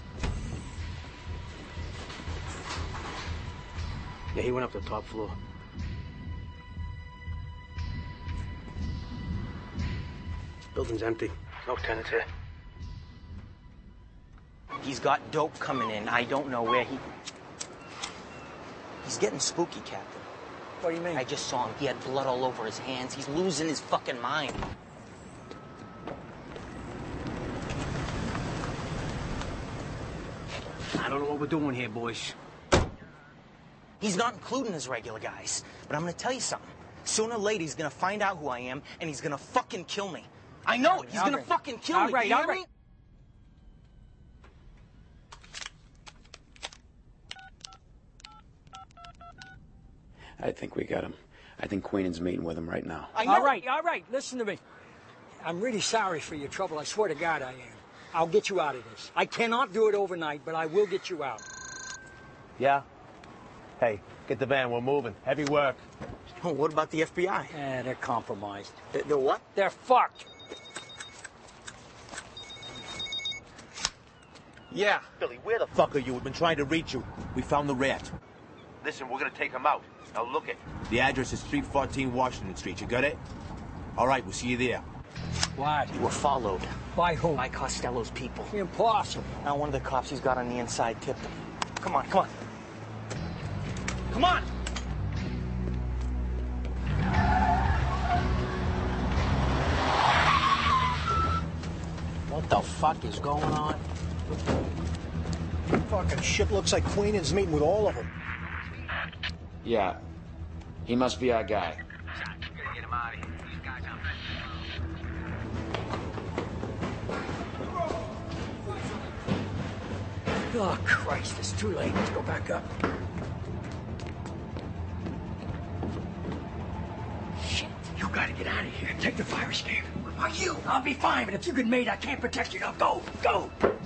Yeah, he went up to the top floor. Building's empty. No tenants here. He's got dope coming in. I don't know where he... He's getting spooky, Captain. What do you mean? I just saw him. He had blood all over his hands. He's losing his fucking mind. I don't know what we're doing here, boys. He's not including his regular guys. But I'm gonna tell you something. Sooner or later, he's gonna find out who I am, and he's gonna fucking kill me. I know it. He's gonna fucking kill me. All You hear right. me? I think we got him. I think Queenan's meeting with him right now. All right. Listen to me. I'm really sorry for your trouble. I swear to God I am. I'll get you out of this. I cannot do it overnight, but I will get you out. Yeah? Hey, get the van. We're moving. Heavy work. Oh, what about the FBI? They're compromised. They're what? They're fucked. Yeah. Billy, where the fuck are you? We've been trying to reach you. We found the rat. Listen, we're gonna take him out. Now look it. The address is 314 Washington Street. You got it? All right, we'll see you there. Why? You were followed. By whom? By Costello's people. Impossible. Now, one of the cops he's got on the inside tipped him. Come on, come on. Come on! What the fuck is going on? Fucking shit looks like Queenan's meeting with all of them. Yeah. He must be our guy. Get him out of here. These guys are Oh, Christ, it's too late. Let's go back up. Shit, you gotta get out of here. Take the fire escape. What about you? I'll be fine, but if you get made, I can't protect you. Now go, go!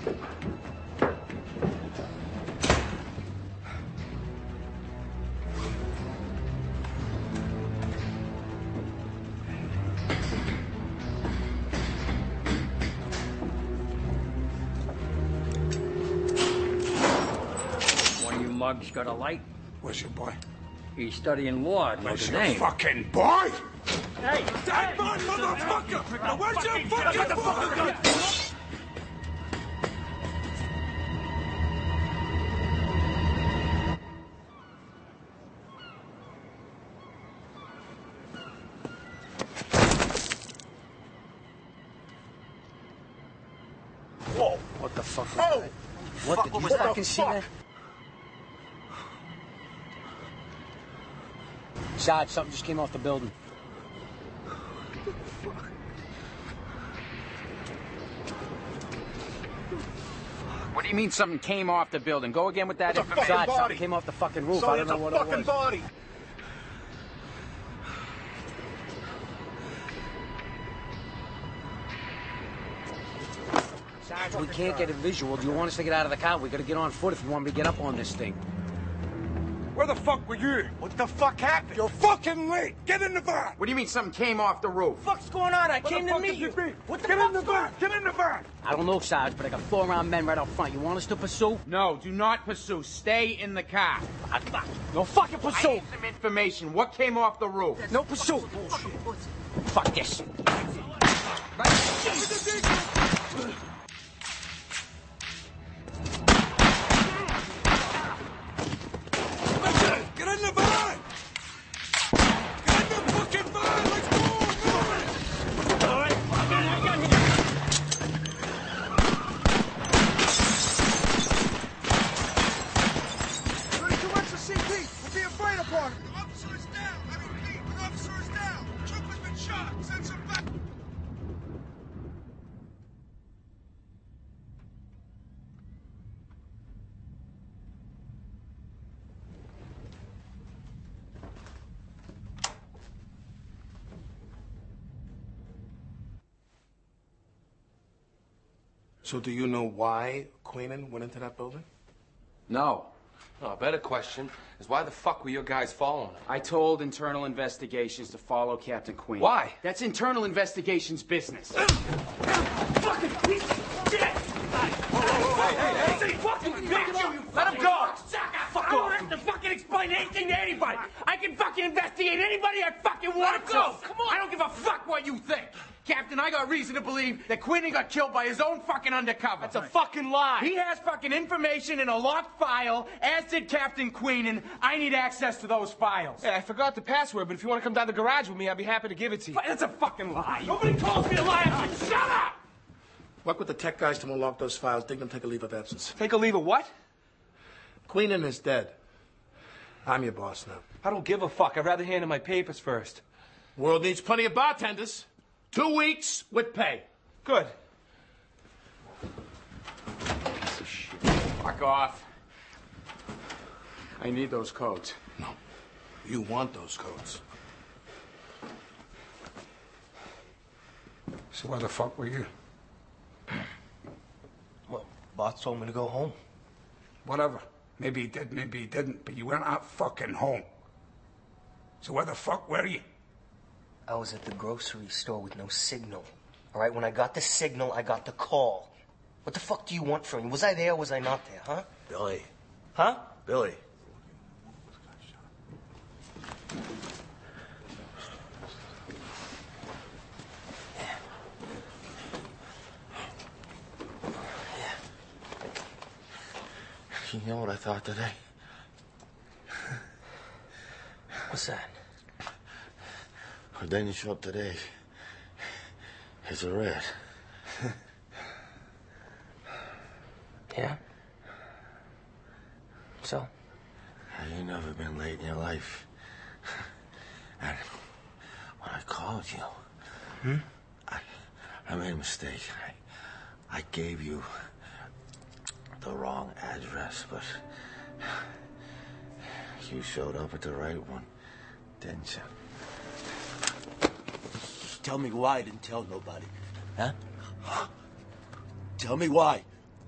Mug's got a light. Where's your boy? He's studying law at Where's Notre your Dame. fucking boy? Hey! That man, motherfucker! Now where's your fucking boy? Whoa! What the fuck was that? What did you fucking see that? Sarge, something just came off the building. What do you mean something came off the building? Go again with that. Sarge, something came off the fucking roof. I don't know what it was. fucking body. Sarge, we can't get a visual. Do you want us to get out of the car? We gotta get on foot if you want me to get up on this thing. Where the fuck were you? What the fuck happened? You're fucking late. Get in the van. What do you mean something came off the roof? What's going on? I came to meet you. What the Get in the van. Get in the van. I don't know, Sarge, but I got 4 armed men right out front. You want us to pursue? No, do not pursue. Stay in the car. No fucking I pursuit. need some information. What came off the roof? No pursuit. Fuck this. Get in the van. Get in the fucking van. Let's go. Move. All right, I got him. Ready to watch the CP. We'll be afraid upon it. The officer is down. I repeat, the officer is down. Trooper's been shot. Send some back. So do you know why Queenan went into that building? No. No, a better question is why the fuck were your guys following him? I told internal investigations to follow Captain Queen. Why? That's internal investigations business. Fucking piece of shit! Hey, fucking bitch! Let him go! Fuck I don't have to fucking explain anything to anybody! I can fucking investigate anybody I fucking want to! Come on! I don't give a fuck what you think. Captain, I got reason to believe that Queenan got killed by his own fucking undercover. That's a fucking lie! He has fucking information in a locked file, as did Captain Queenan. I need access to those files. Hey, I forgot the password, but if you want to come down to the garage with me, I'd be happy to give it to you. That's a fucking lie. Nobody calls me a liar! Shut up! Work with the tech guys to unlock those files. Dignam, take a leave of absence. Take a leave of what? Queenan is dead. I'm your boss now. I don't give a fuck. I'd rather handle my papers first. World needs plenty of bartenders. 2 weeks with pay. Good. Fuck off. I need those codes. No. You want those codes. So where the fuck were you? Well, boss told me to go home. Whatever. Maybe he did, maybe he didn't, but you weren't at fucking home. So where the fuck were you? I was at the grocery store with no signal. All right, when I got the signal, I got the call. What the fuck do you want from me? Was I there or was I not there, huh? Billy. Huh? Billy. You know what I thought today? What's that? Well, then you show up today. It's a red. Yeah? So? You've never been late in your life. And when I called you, I made a mistake. I gave you the wrong address, but you showed up at the right one, didn't you? Tell me why I didn't tell nobody. Huh? Tell me why.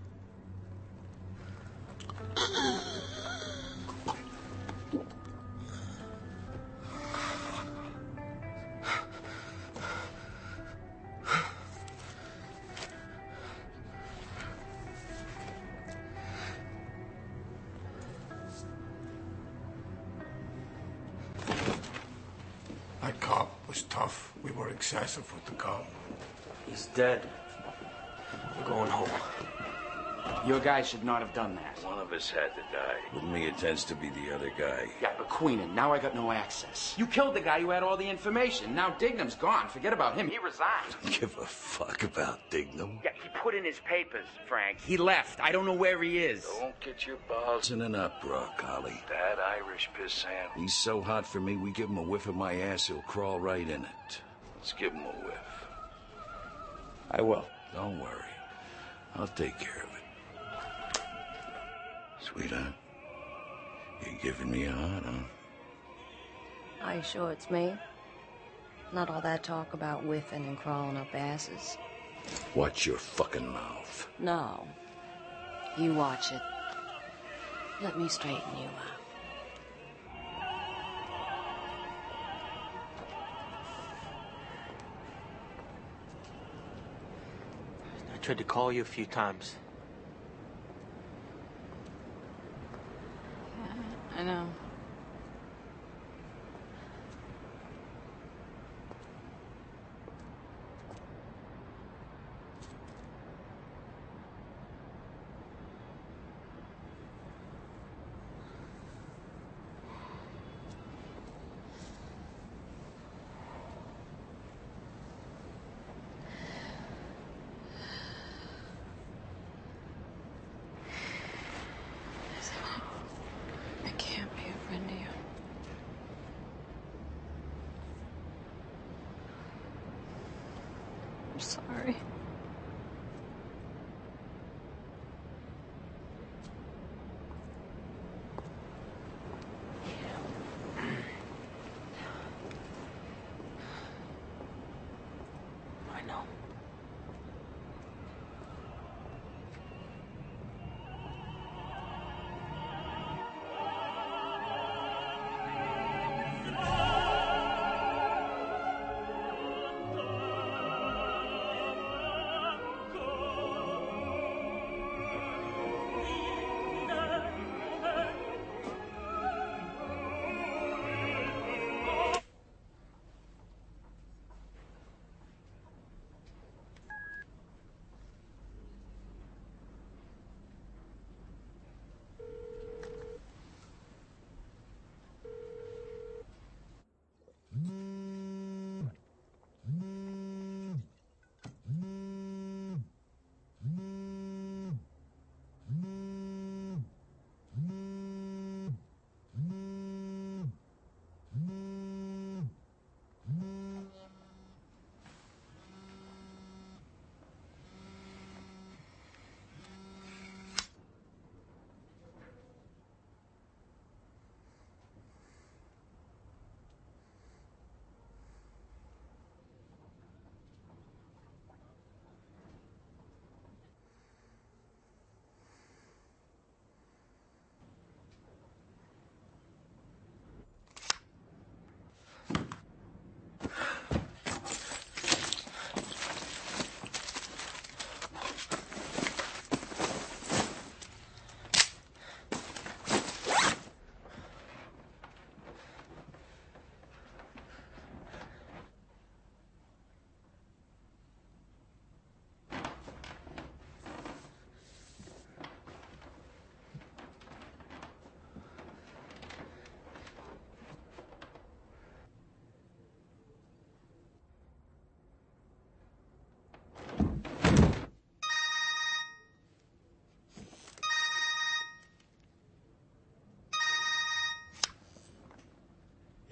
That cop was tough. We were excessive with the cop. He's dead. We're going home. Your guy should not have done that. One of us had to die. With me, it tends to be the other guy. Yeah, but Queenan, now I got no access. You killed the guy who had all the information. Now Dignam's gone. Forget about him. He resigned. Give a fuck about Dignam. Yeah, he put in his papers, Frank. He left. I don't know where he is. Don't get your balls in an uproar, Collie. That Irish pissant. He's so hot for me, we give him a whiff of my ass, he'll crawl right in it. Let's give him a whiff. I will. Don't worry. I'll take care of it. Sweetheart, you giving me a heart, huh? Are you sure it's me? Not all that talk about whiffing and crawling up asses. Watch your fucking mouth. No. You watch it. Let me straighten you out. I tried to call you a few times. I know. I can't be a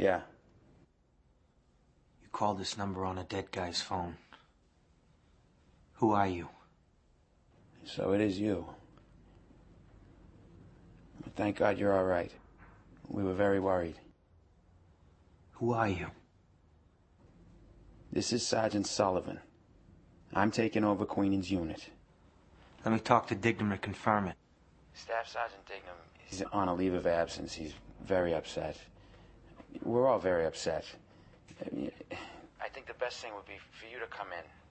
Yeah. You called this number on a dead guy's phone. Who are you? So it is you. Thank God you're all right. We were very worried. Who are you? This is Sergeant Sullivan. I'm taking over Queenan's unit. Let me talk to Dignam to confirm it. Staff Sergeant Dignam, he's on a leave of absence. He's very upset. We're all very upset. I think the best thing would be for you to come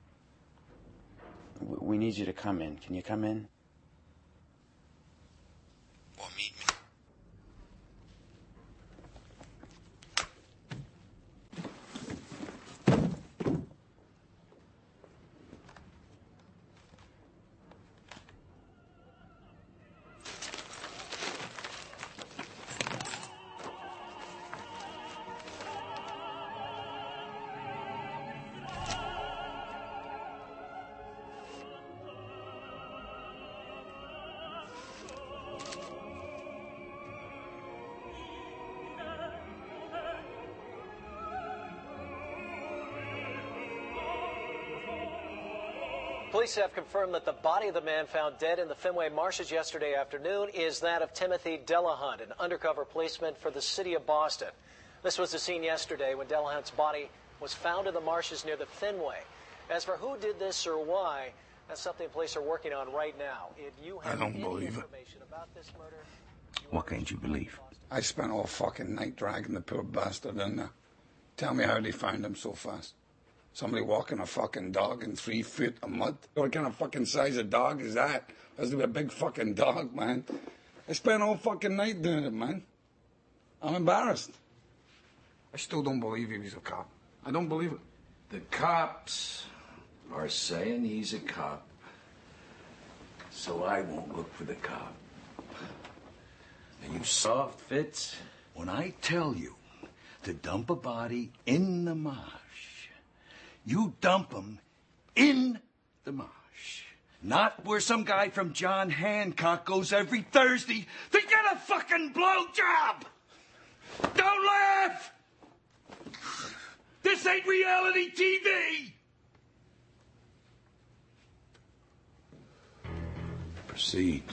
in. We need you to come in. Can you come in? Or meet me. Police have confirmed that the body of the man found dead in the Fenway marshes yesterday afternoon is that of Timothy Delahunt, an undercover policeman for the city of Boston. This was the scene yesterday when Delahunt's body was found in the marshes near the Fenway. As for who did this or why, that's something police are working on right now. If you have any information about this murder... What can't you believe? I spent all fucking night dragging the poor bastard in there. Tell me how they found him so fast. Somebody walking a fucking dog in 3 feet of mud? What kind of fucking size of dog is that? Has to be a big fucking dog, man. I spent all fucking night doing it, man. I'm embarrassed. I still don't believe he was a cop. I don't believe it. The cops are saying he's a cop, so I won't look for the cop. And you soft fits, when I tell you to dump a body in the marsh, you dump him in the marsh. Not where some guy from John Hancock goes every Thursday to get a fucking blowjob. Don't laugh! This ain't reality TV! Proceed.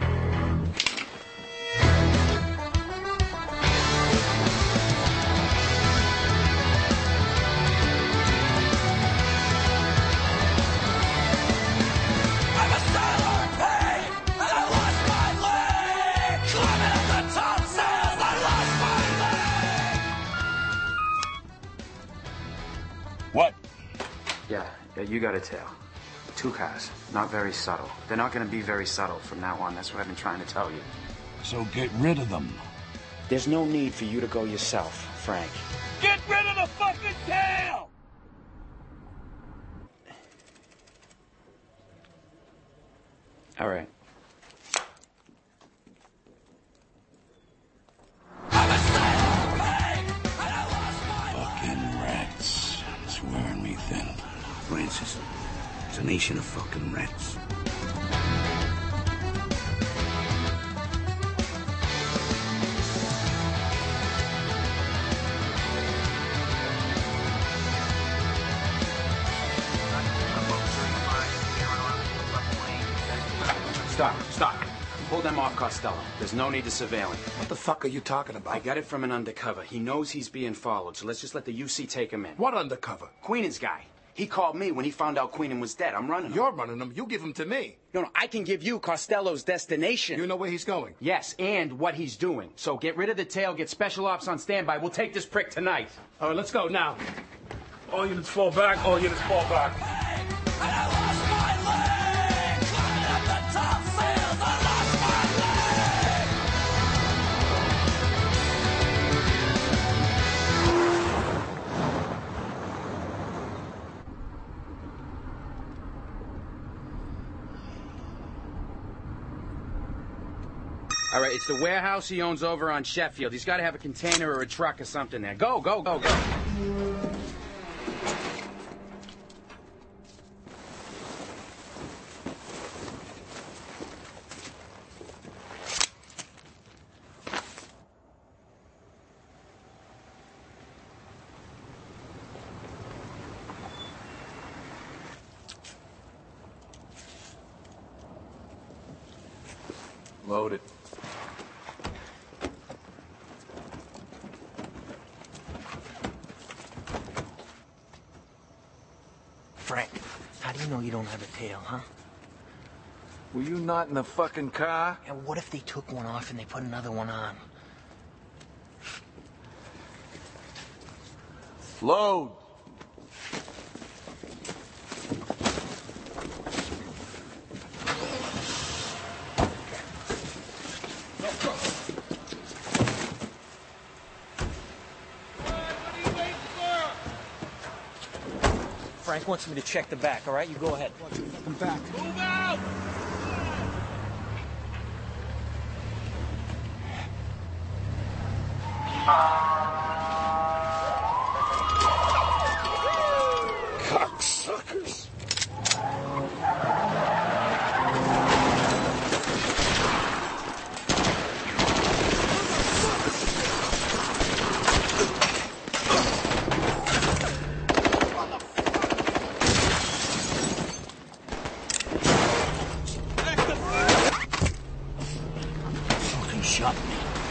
What? Yeah, you got a tail. 2 cars. Not very subtle. They're not going to be very subtle from now on. That's what I've been trying to tell you. So get rid of them. There's no need for you to go yourself, Frank. Get rid of the fucking tail! All right. Fucking rats. It's wearing me thin. Francis, it's a nation of fucking rats. Stop. Pull them off Costello. There's no need to surveil him. What the fuck are you talking about? I got it from an undercover. He knows he's being followed, so let's just let the UC take him in. What undercover? Queenan's guy. He called me when he found out Queenan was dead. I'm running him. You're running him. You give him to me. No, I can give you Costello's destination. You know where he's going? Yes, and what he's doing. So get rid of the tail, get special ops on standby. We'll take this prick tonight. All right, let's go now. All units fall back. All units fall back. All right, it's the warehouse he owns over on Sheffield. He's got to have a container or a truck or something there. Go. Loaded. Frank, how do you know you don't have a tail, huh? Were you not in the fucking car? And what if they took one off and they put another one on? Load. Frank wants me to check the back, all right? You go ahead. Come back. Move out! Cocksuckers. Fucking shot me.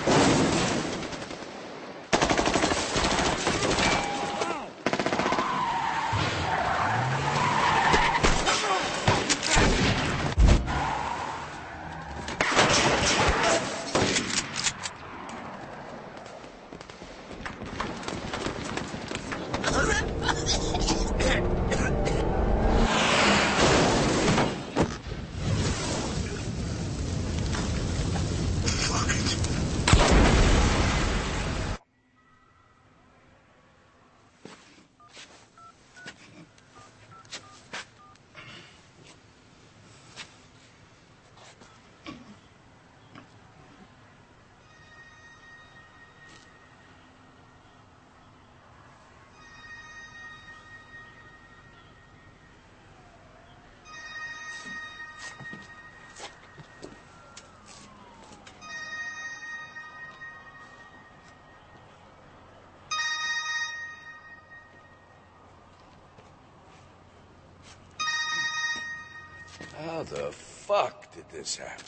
How the fuck did this happen?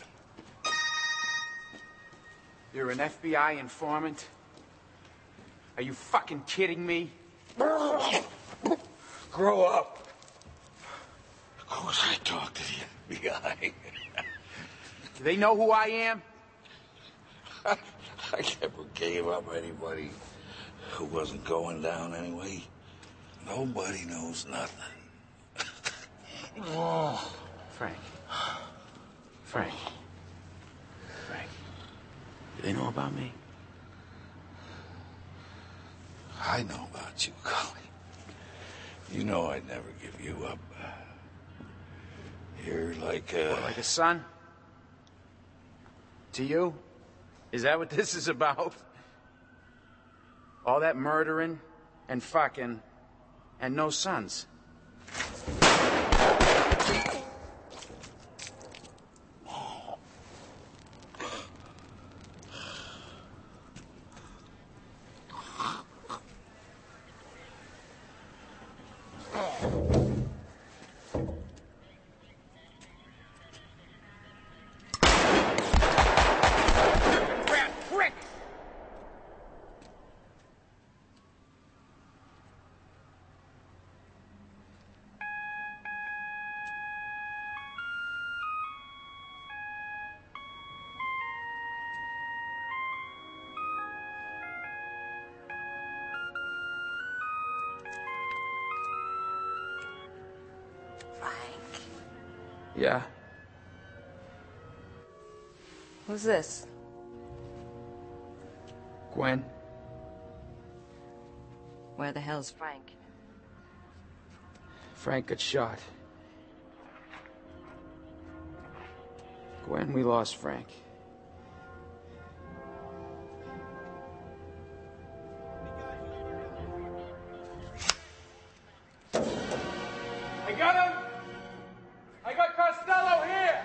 You're an FBI informant? Are you fucking kidding me? Grow up. Of course I talked to the FBI. Do they know who I am? I never gave up anybody who wasn't going down anyway. Nobody knows nothing. Oh. Frank. Frank. Frank. Do they know about me? I know about you, Collie. You know I'd never give you up. You're like a... What, like a son? To you? Is that what this is about? All that murdering and fucking and no sons. Yeah. Who's this? Gwen? Where the hell's Frank? Frank got shot. Gwen, we lost Frank. I got him! I got Costello here!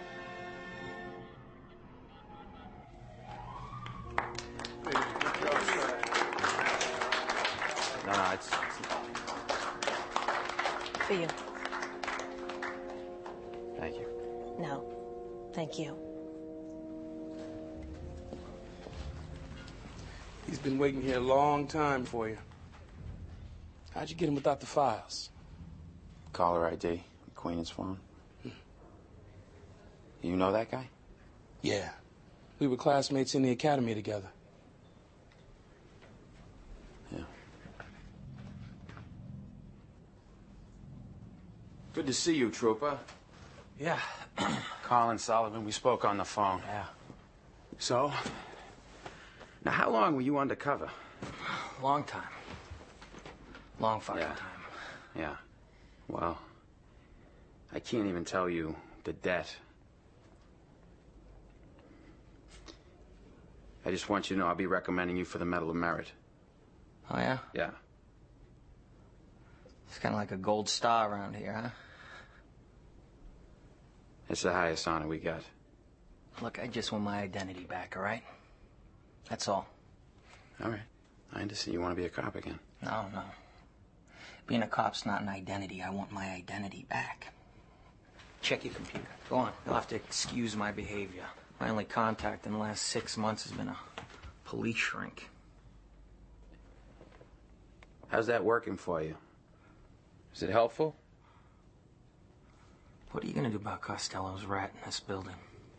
No, it's... For you. Thank you. No. Thank you. He's been waiting here a long time for you. How'd you get him without the files? Caller ID. Queen's phone. You know that guy? Yeah. We were classmates in the academy together. Yeah. Good to see you, Trooper. Yeah. Colin Sullivan, we spoke on the phone. Yeah. So? Now, how long were you undercover? Long time. Long fucking time. Yeah. Well, I can't even tell you the debt. I just want you to know I'll be recommending you for the Medal of Merit. Oh, yeah? Yeah. It's kind of like a gold star around here, huh? It's the highest honor we got. Look, I just want my identity back, all right? That's all. All right. I understand you want to be a cop again. No. Being a cop's not an identity. I want my identity back. Check your computer. Go on. You'll have to excuse my behavior. My only contact in the last 6 months has been a police shrink. How's that working for you? Is it helpful? What are you gonna do about Costello's rat in this building?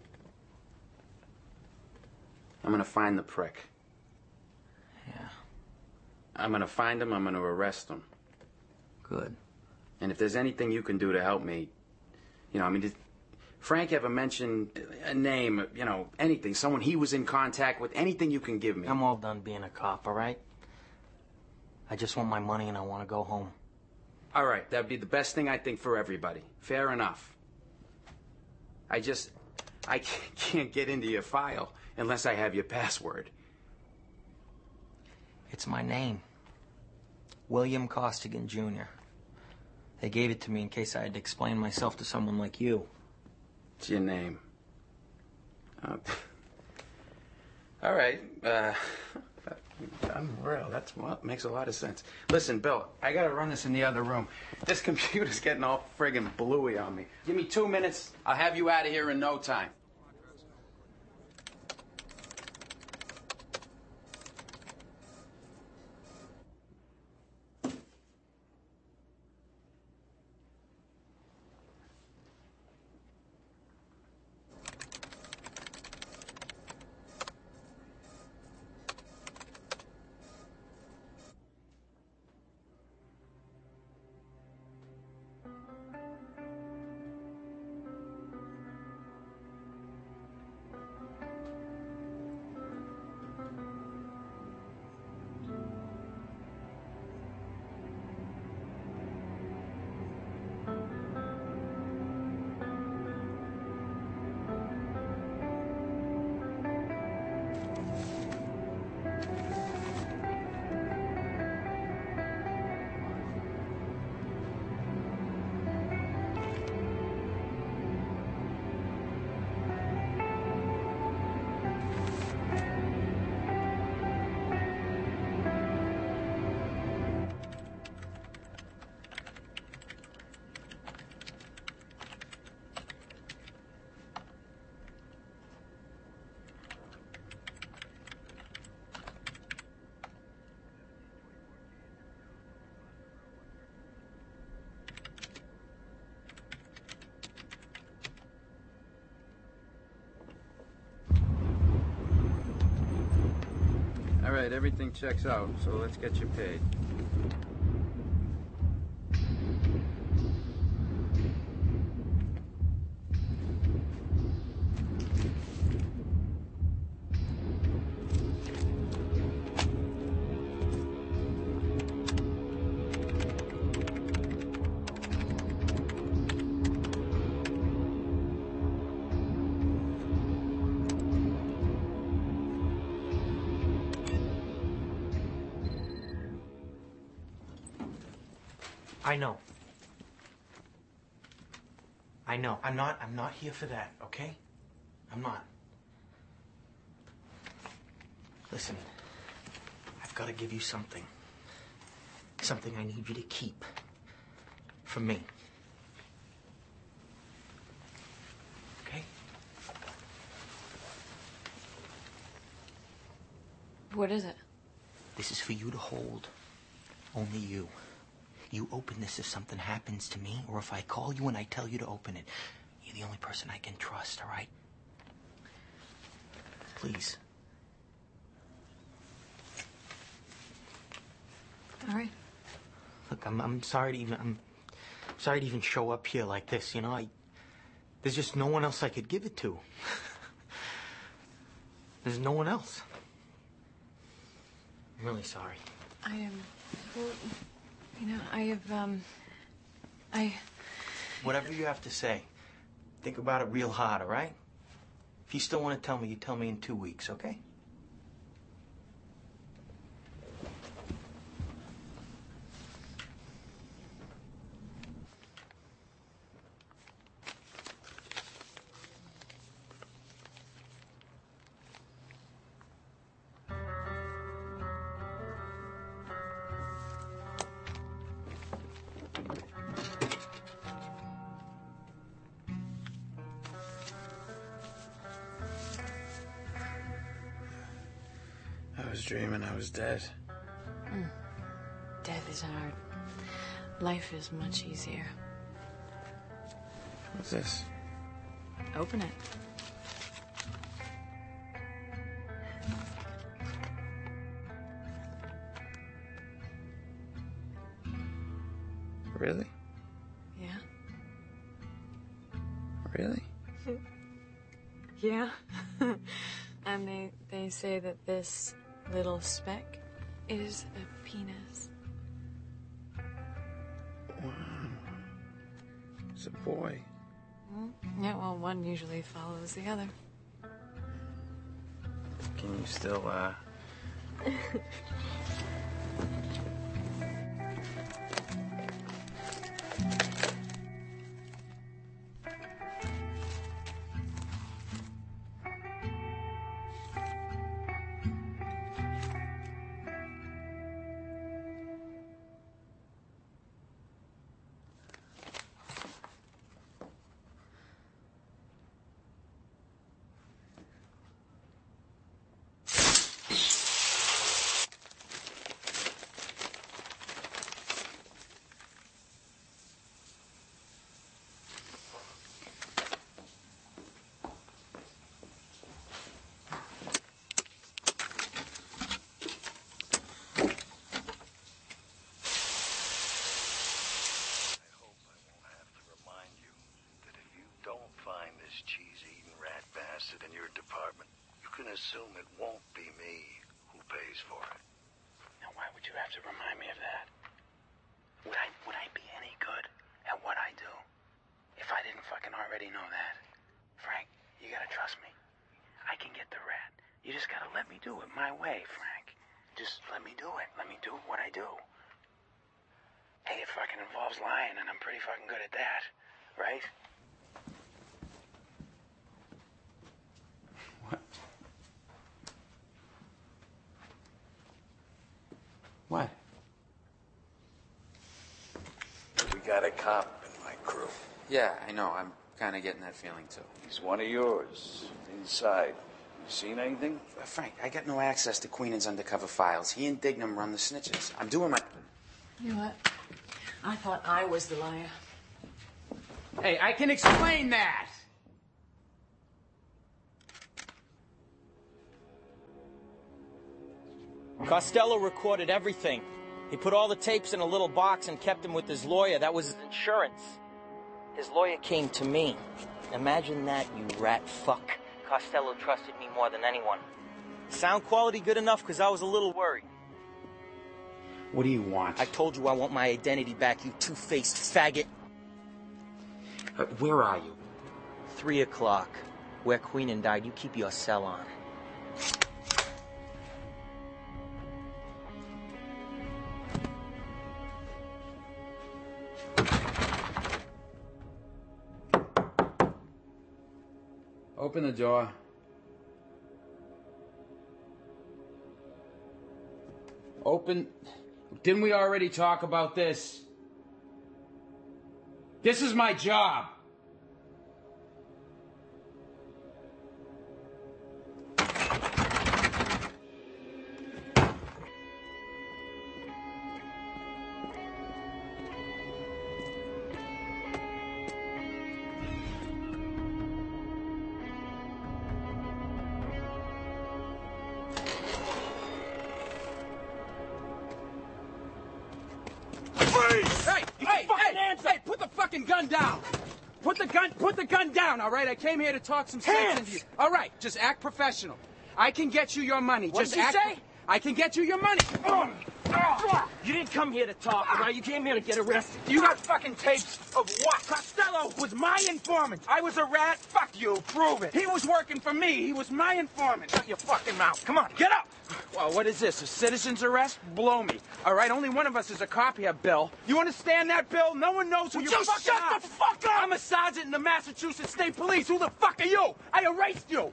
I'm gonna find the prick. Yeah. I'm gonna find him, I'm gonna arrest him. Good. And if there's anything you can do to help me, did Frank ever mention a name, anything, someone he was in contact with, anything you can give me? I'm all done being a cop, all right? I just want my money and I want to go home. All right, that'd be the best thing I think for everybody. Fair enough. I can't get into your file unless I have your password. It's my name. William Costigan, Jr. They gave it to me in case I had to explain myself to someone like you. It's your name. All right. I'm real. Makes a lot of sense. Listen, Bill, I gotta run this in the other room. This computer's getting all friggin' bluey on me. Give me 2 minutes. I'll have you out of here in no time. All right, everything checks out, so let's get you paid. I know. I'm not here for that, okay? I'm not. Listen, I've got to give you something. Something I need you to keep. From me. Okay? What is it? This is for you to hold. Only you. You open this if something happens to me, or if I call you and I tell you to open it. You're the only person I can trust, all right? Please. All right. Look, I'm sorry to even show up here like this, you know? There's just no one else I could give it to. There's no one else. I'm really sorry. I am, well, you know, Whatever you have to say, think about it real hard, all right? If you still want to tell me, you tell me in 2 weeks, okay? I was dreaming I was dead. Death is hard. Life is much easier. What's this? Open it. Really? Yeah? Really? Yeah. And they say that this little speck is a penis. Wow. It's a boy. Yeah, well, one usually follows the other. Can you still, in your department, you can assume it won't be me who pays for it. Now, why would you have to remind me of that? Would I be any good at what I do if I didn't fucking already know that? Frank, you gotta trust me. I can get the rat. You just gotta let me do it my way, Frank. Just let me do it. Let me do what I do. Hey, it fucking involves lying, and I'm pretty fucking good at that, right? What? We got a cop in my crew. Yeah, I know. I'm kind of getting that feeling, too. He's one of yours. Inside. You seen anything? Frank, I got no access to Queenan's undercover files. He and Dignam run the snitches. I'm doing my... You know what? I thought I was the liar. Hey, I can explain that! Costello recorded everything. He put all the tapes in a little box and kept them with his lawyer. That was his insurance. His lawyer came to me. Imagine that, you rat fuck. Costello trusted me more than anyone. Sound quality good enough? Because I was a little worried. What do you want? I told you I want my identity back, you two-faced faggot. Where are you? 3 o'clock. Where Queenan died, you keep your cell on. Open the door. Open. Didn't we already talk about this? This is my job. fucking gun down! Put the gun down, all right? I came here to talk some sense into you. All right, just act professional. I can get you your money. What did you say? I can get you your money. You didn't come here to talk, all right? You came here to get arrested. You got fucking tapes of what? Costello was my informant. I was a rat. Fuck you. Prove it. He was working for me. He was my informant. Shut your fucking mouth. Come on, get up. Well, what is this? A citizen's arrest? Blow me. All right, only one of us is a cop here, Bill. You understand that, Bill? No one knows who you fucking shut are. the fuck up! I'm a sergeant in the Massachusetts State Police. Who the fuck are you? I erased you.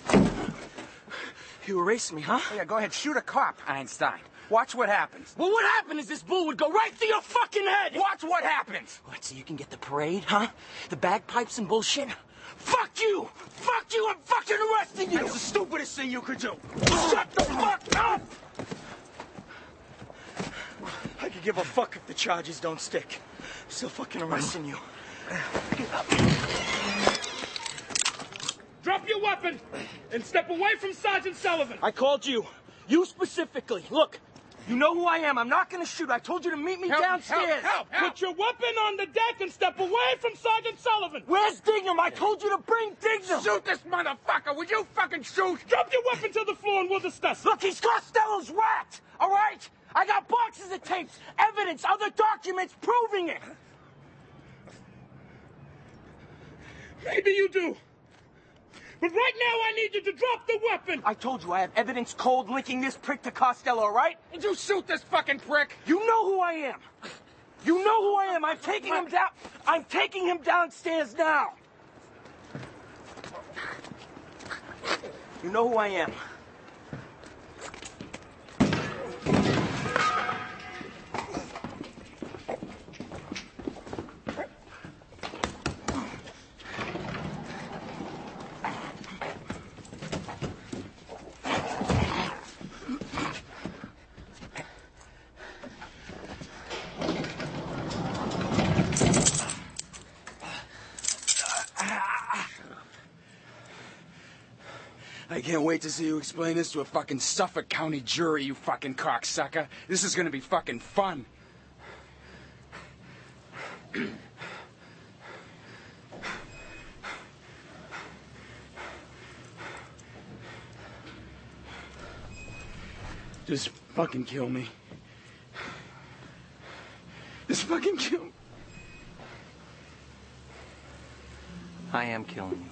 You erased me, huh? Oh, yeah, go ahead. Shoot a cop, Einstein. Watch what happens. Well, what happened is this bull would go right through your fucking head! Watch what happens! What, so you can get the parade, huh? The bagpipes and bullshit? Fuck you! Fuck you! I'm fucking arresting you! That's the stupidest thing you could do. Shut the fuck up! I could give a fuck if the charges don't stick. I'm still fucking arresting you. Get up. Drop your weapon and step away from Sergeant Sullivan. I called you. You specifically. Look, you know who I am. I'm not gonna shoot. I told you to meet me downstairs. Help! Put your weapon on the deck and step away from Sergeant Sullivan. Where's Dignam? I told you to bring Dignam. Shoot this motherfucker. Would you fucking shoot? Drop your weapon to the floor and we'll discuss. Look, he's Costello's rat. All right? I got boxes of tapes, evidence, other documents proving it. Maybe you do. But right now, I need you to drop the weapon! I told you I have evidence cold linking this prick to Costello, all right? Did you shoot this fucking prick? You know who I am. You know who I am. I'm taking him down. I'm taking him downstairs now. You know who I am. I can't wait to see you explain this to a fucking Suffolk County jury, you fucking cocksucker. This is gonna be fucking fun. Just fucking kill me. Just fucking kill me. I am killing you.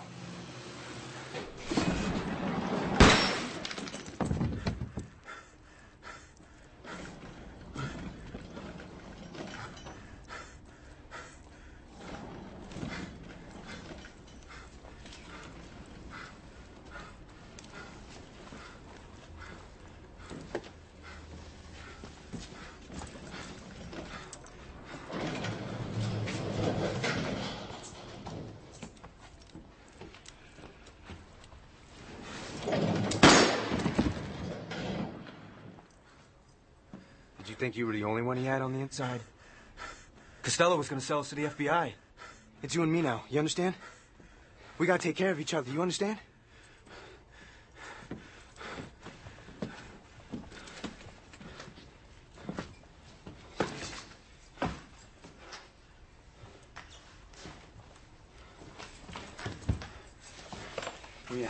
Did you think you were the only one he had on the inside? Costello was gonna sell us to the FBI. It's you and me now, you understand? We gotta take care of each other, you understand? Yeah.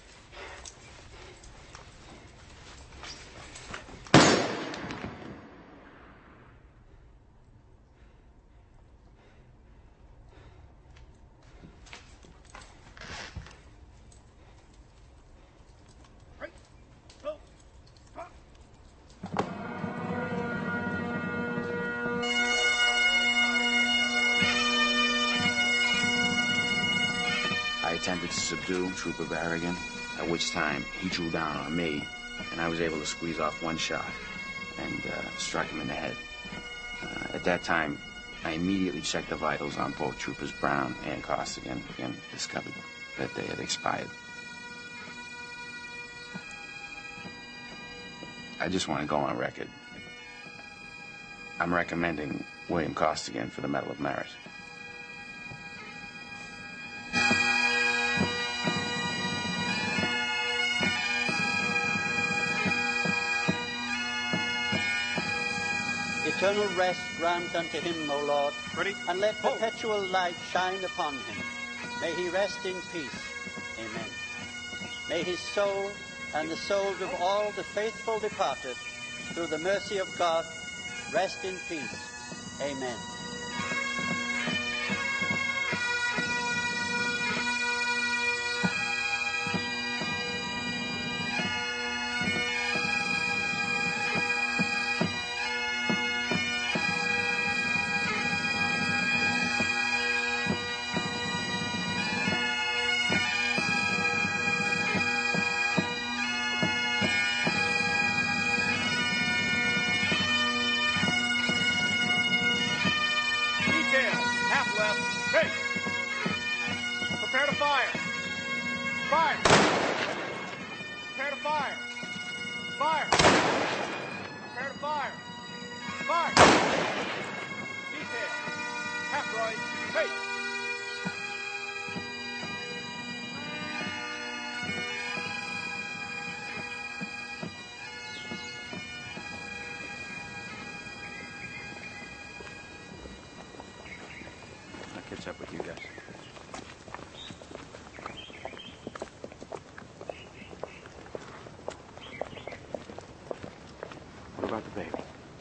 I attempted to subdue Trooper Barrigan, at which time he drew down on me, and I was able to squeeze off one shot and struck him in the head. At that time, I immediately checked the vitals on both Troopers Brown and Costigan and discovered that they had expired. I just want to go on record. I'm recommending William Costigan for the Medal of Merit. If Eternal rest grant unto him, O Lord. Ready? And let perpetual light shine upon him. May he rest in peace. Amen. May his soul and the souls of all the faithful departed, through the mercy of God, rest in peace. Amen. Detail, half left. Hey! Prepare to fire. Fire! Prepare to fire. Fire! Prepare to fire. Fire! Detail, half right. Hey! I'll catch up with you guys. What about the baby?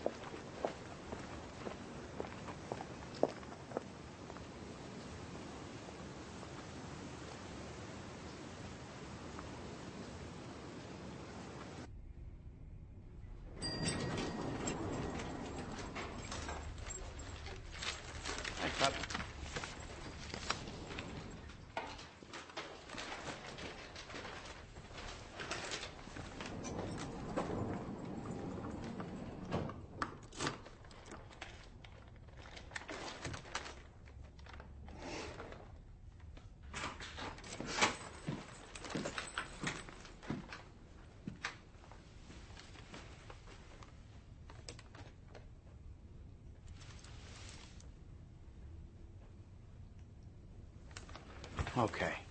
Thanks, Pop. Okay.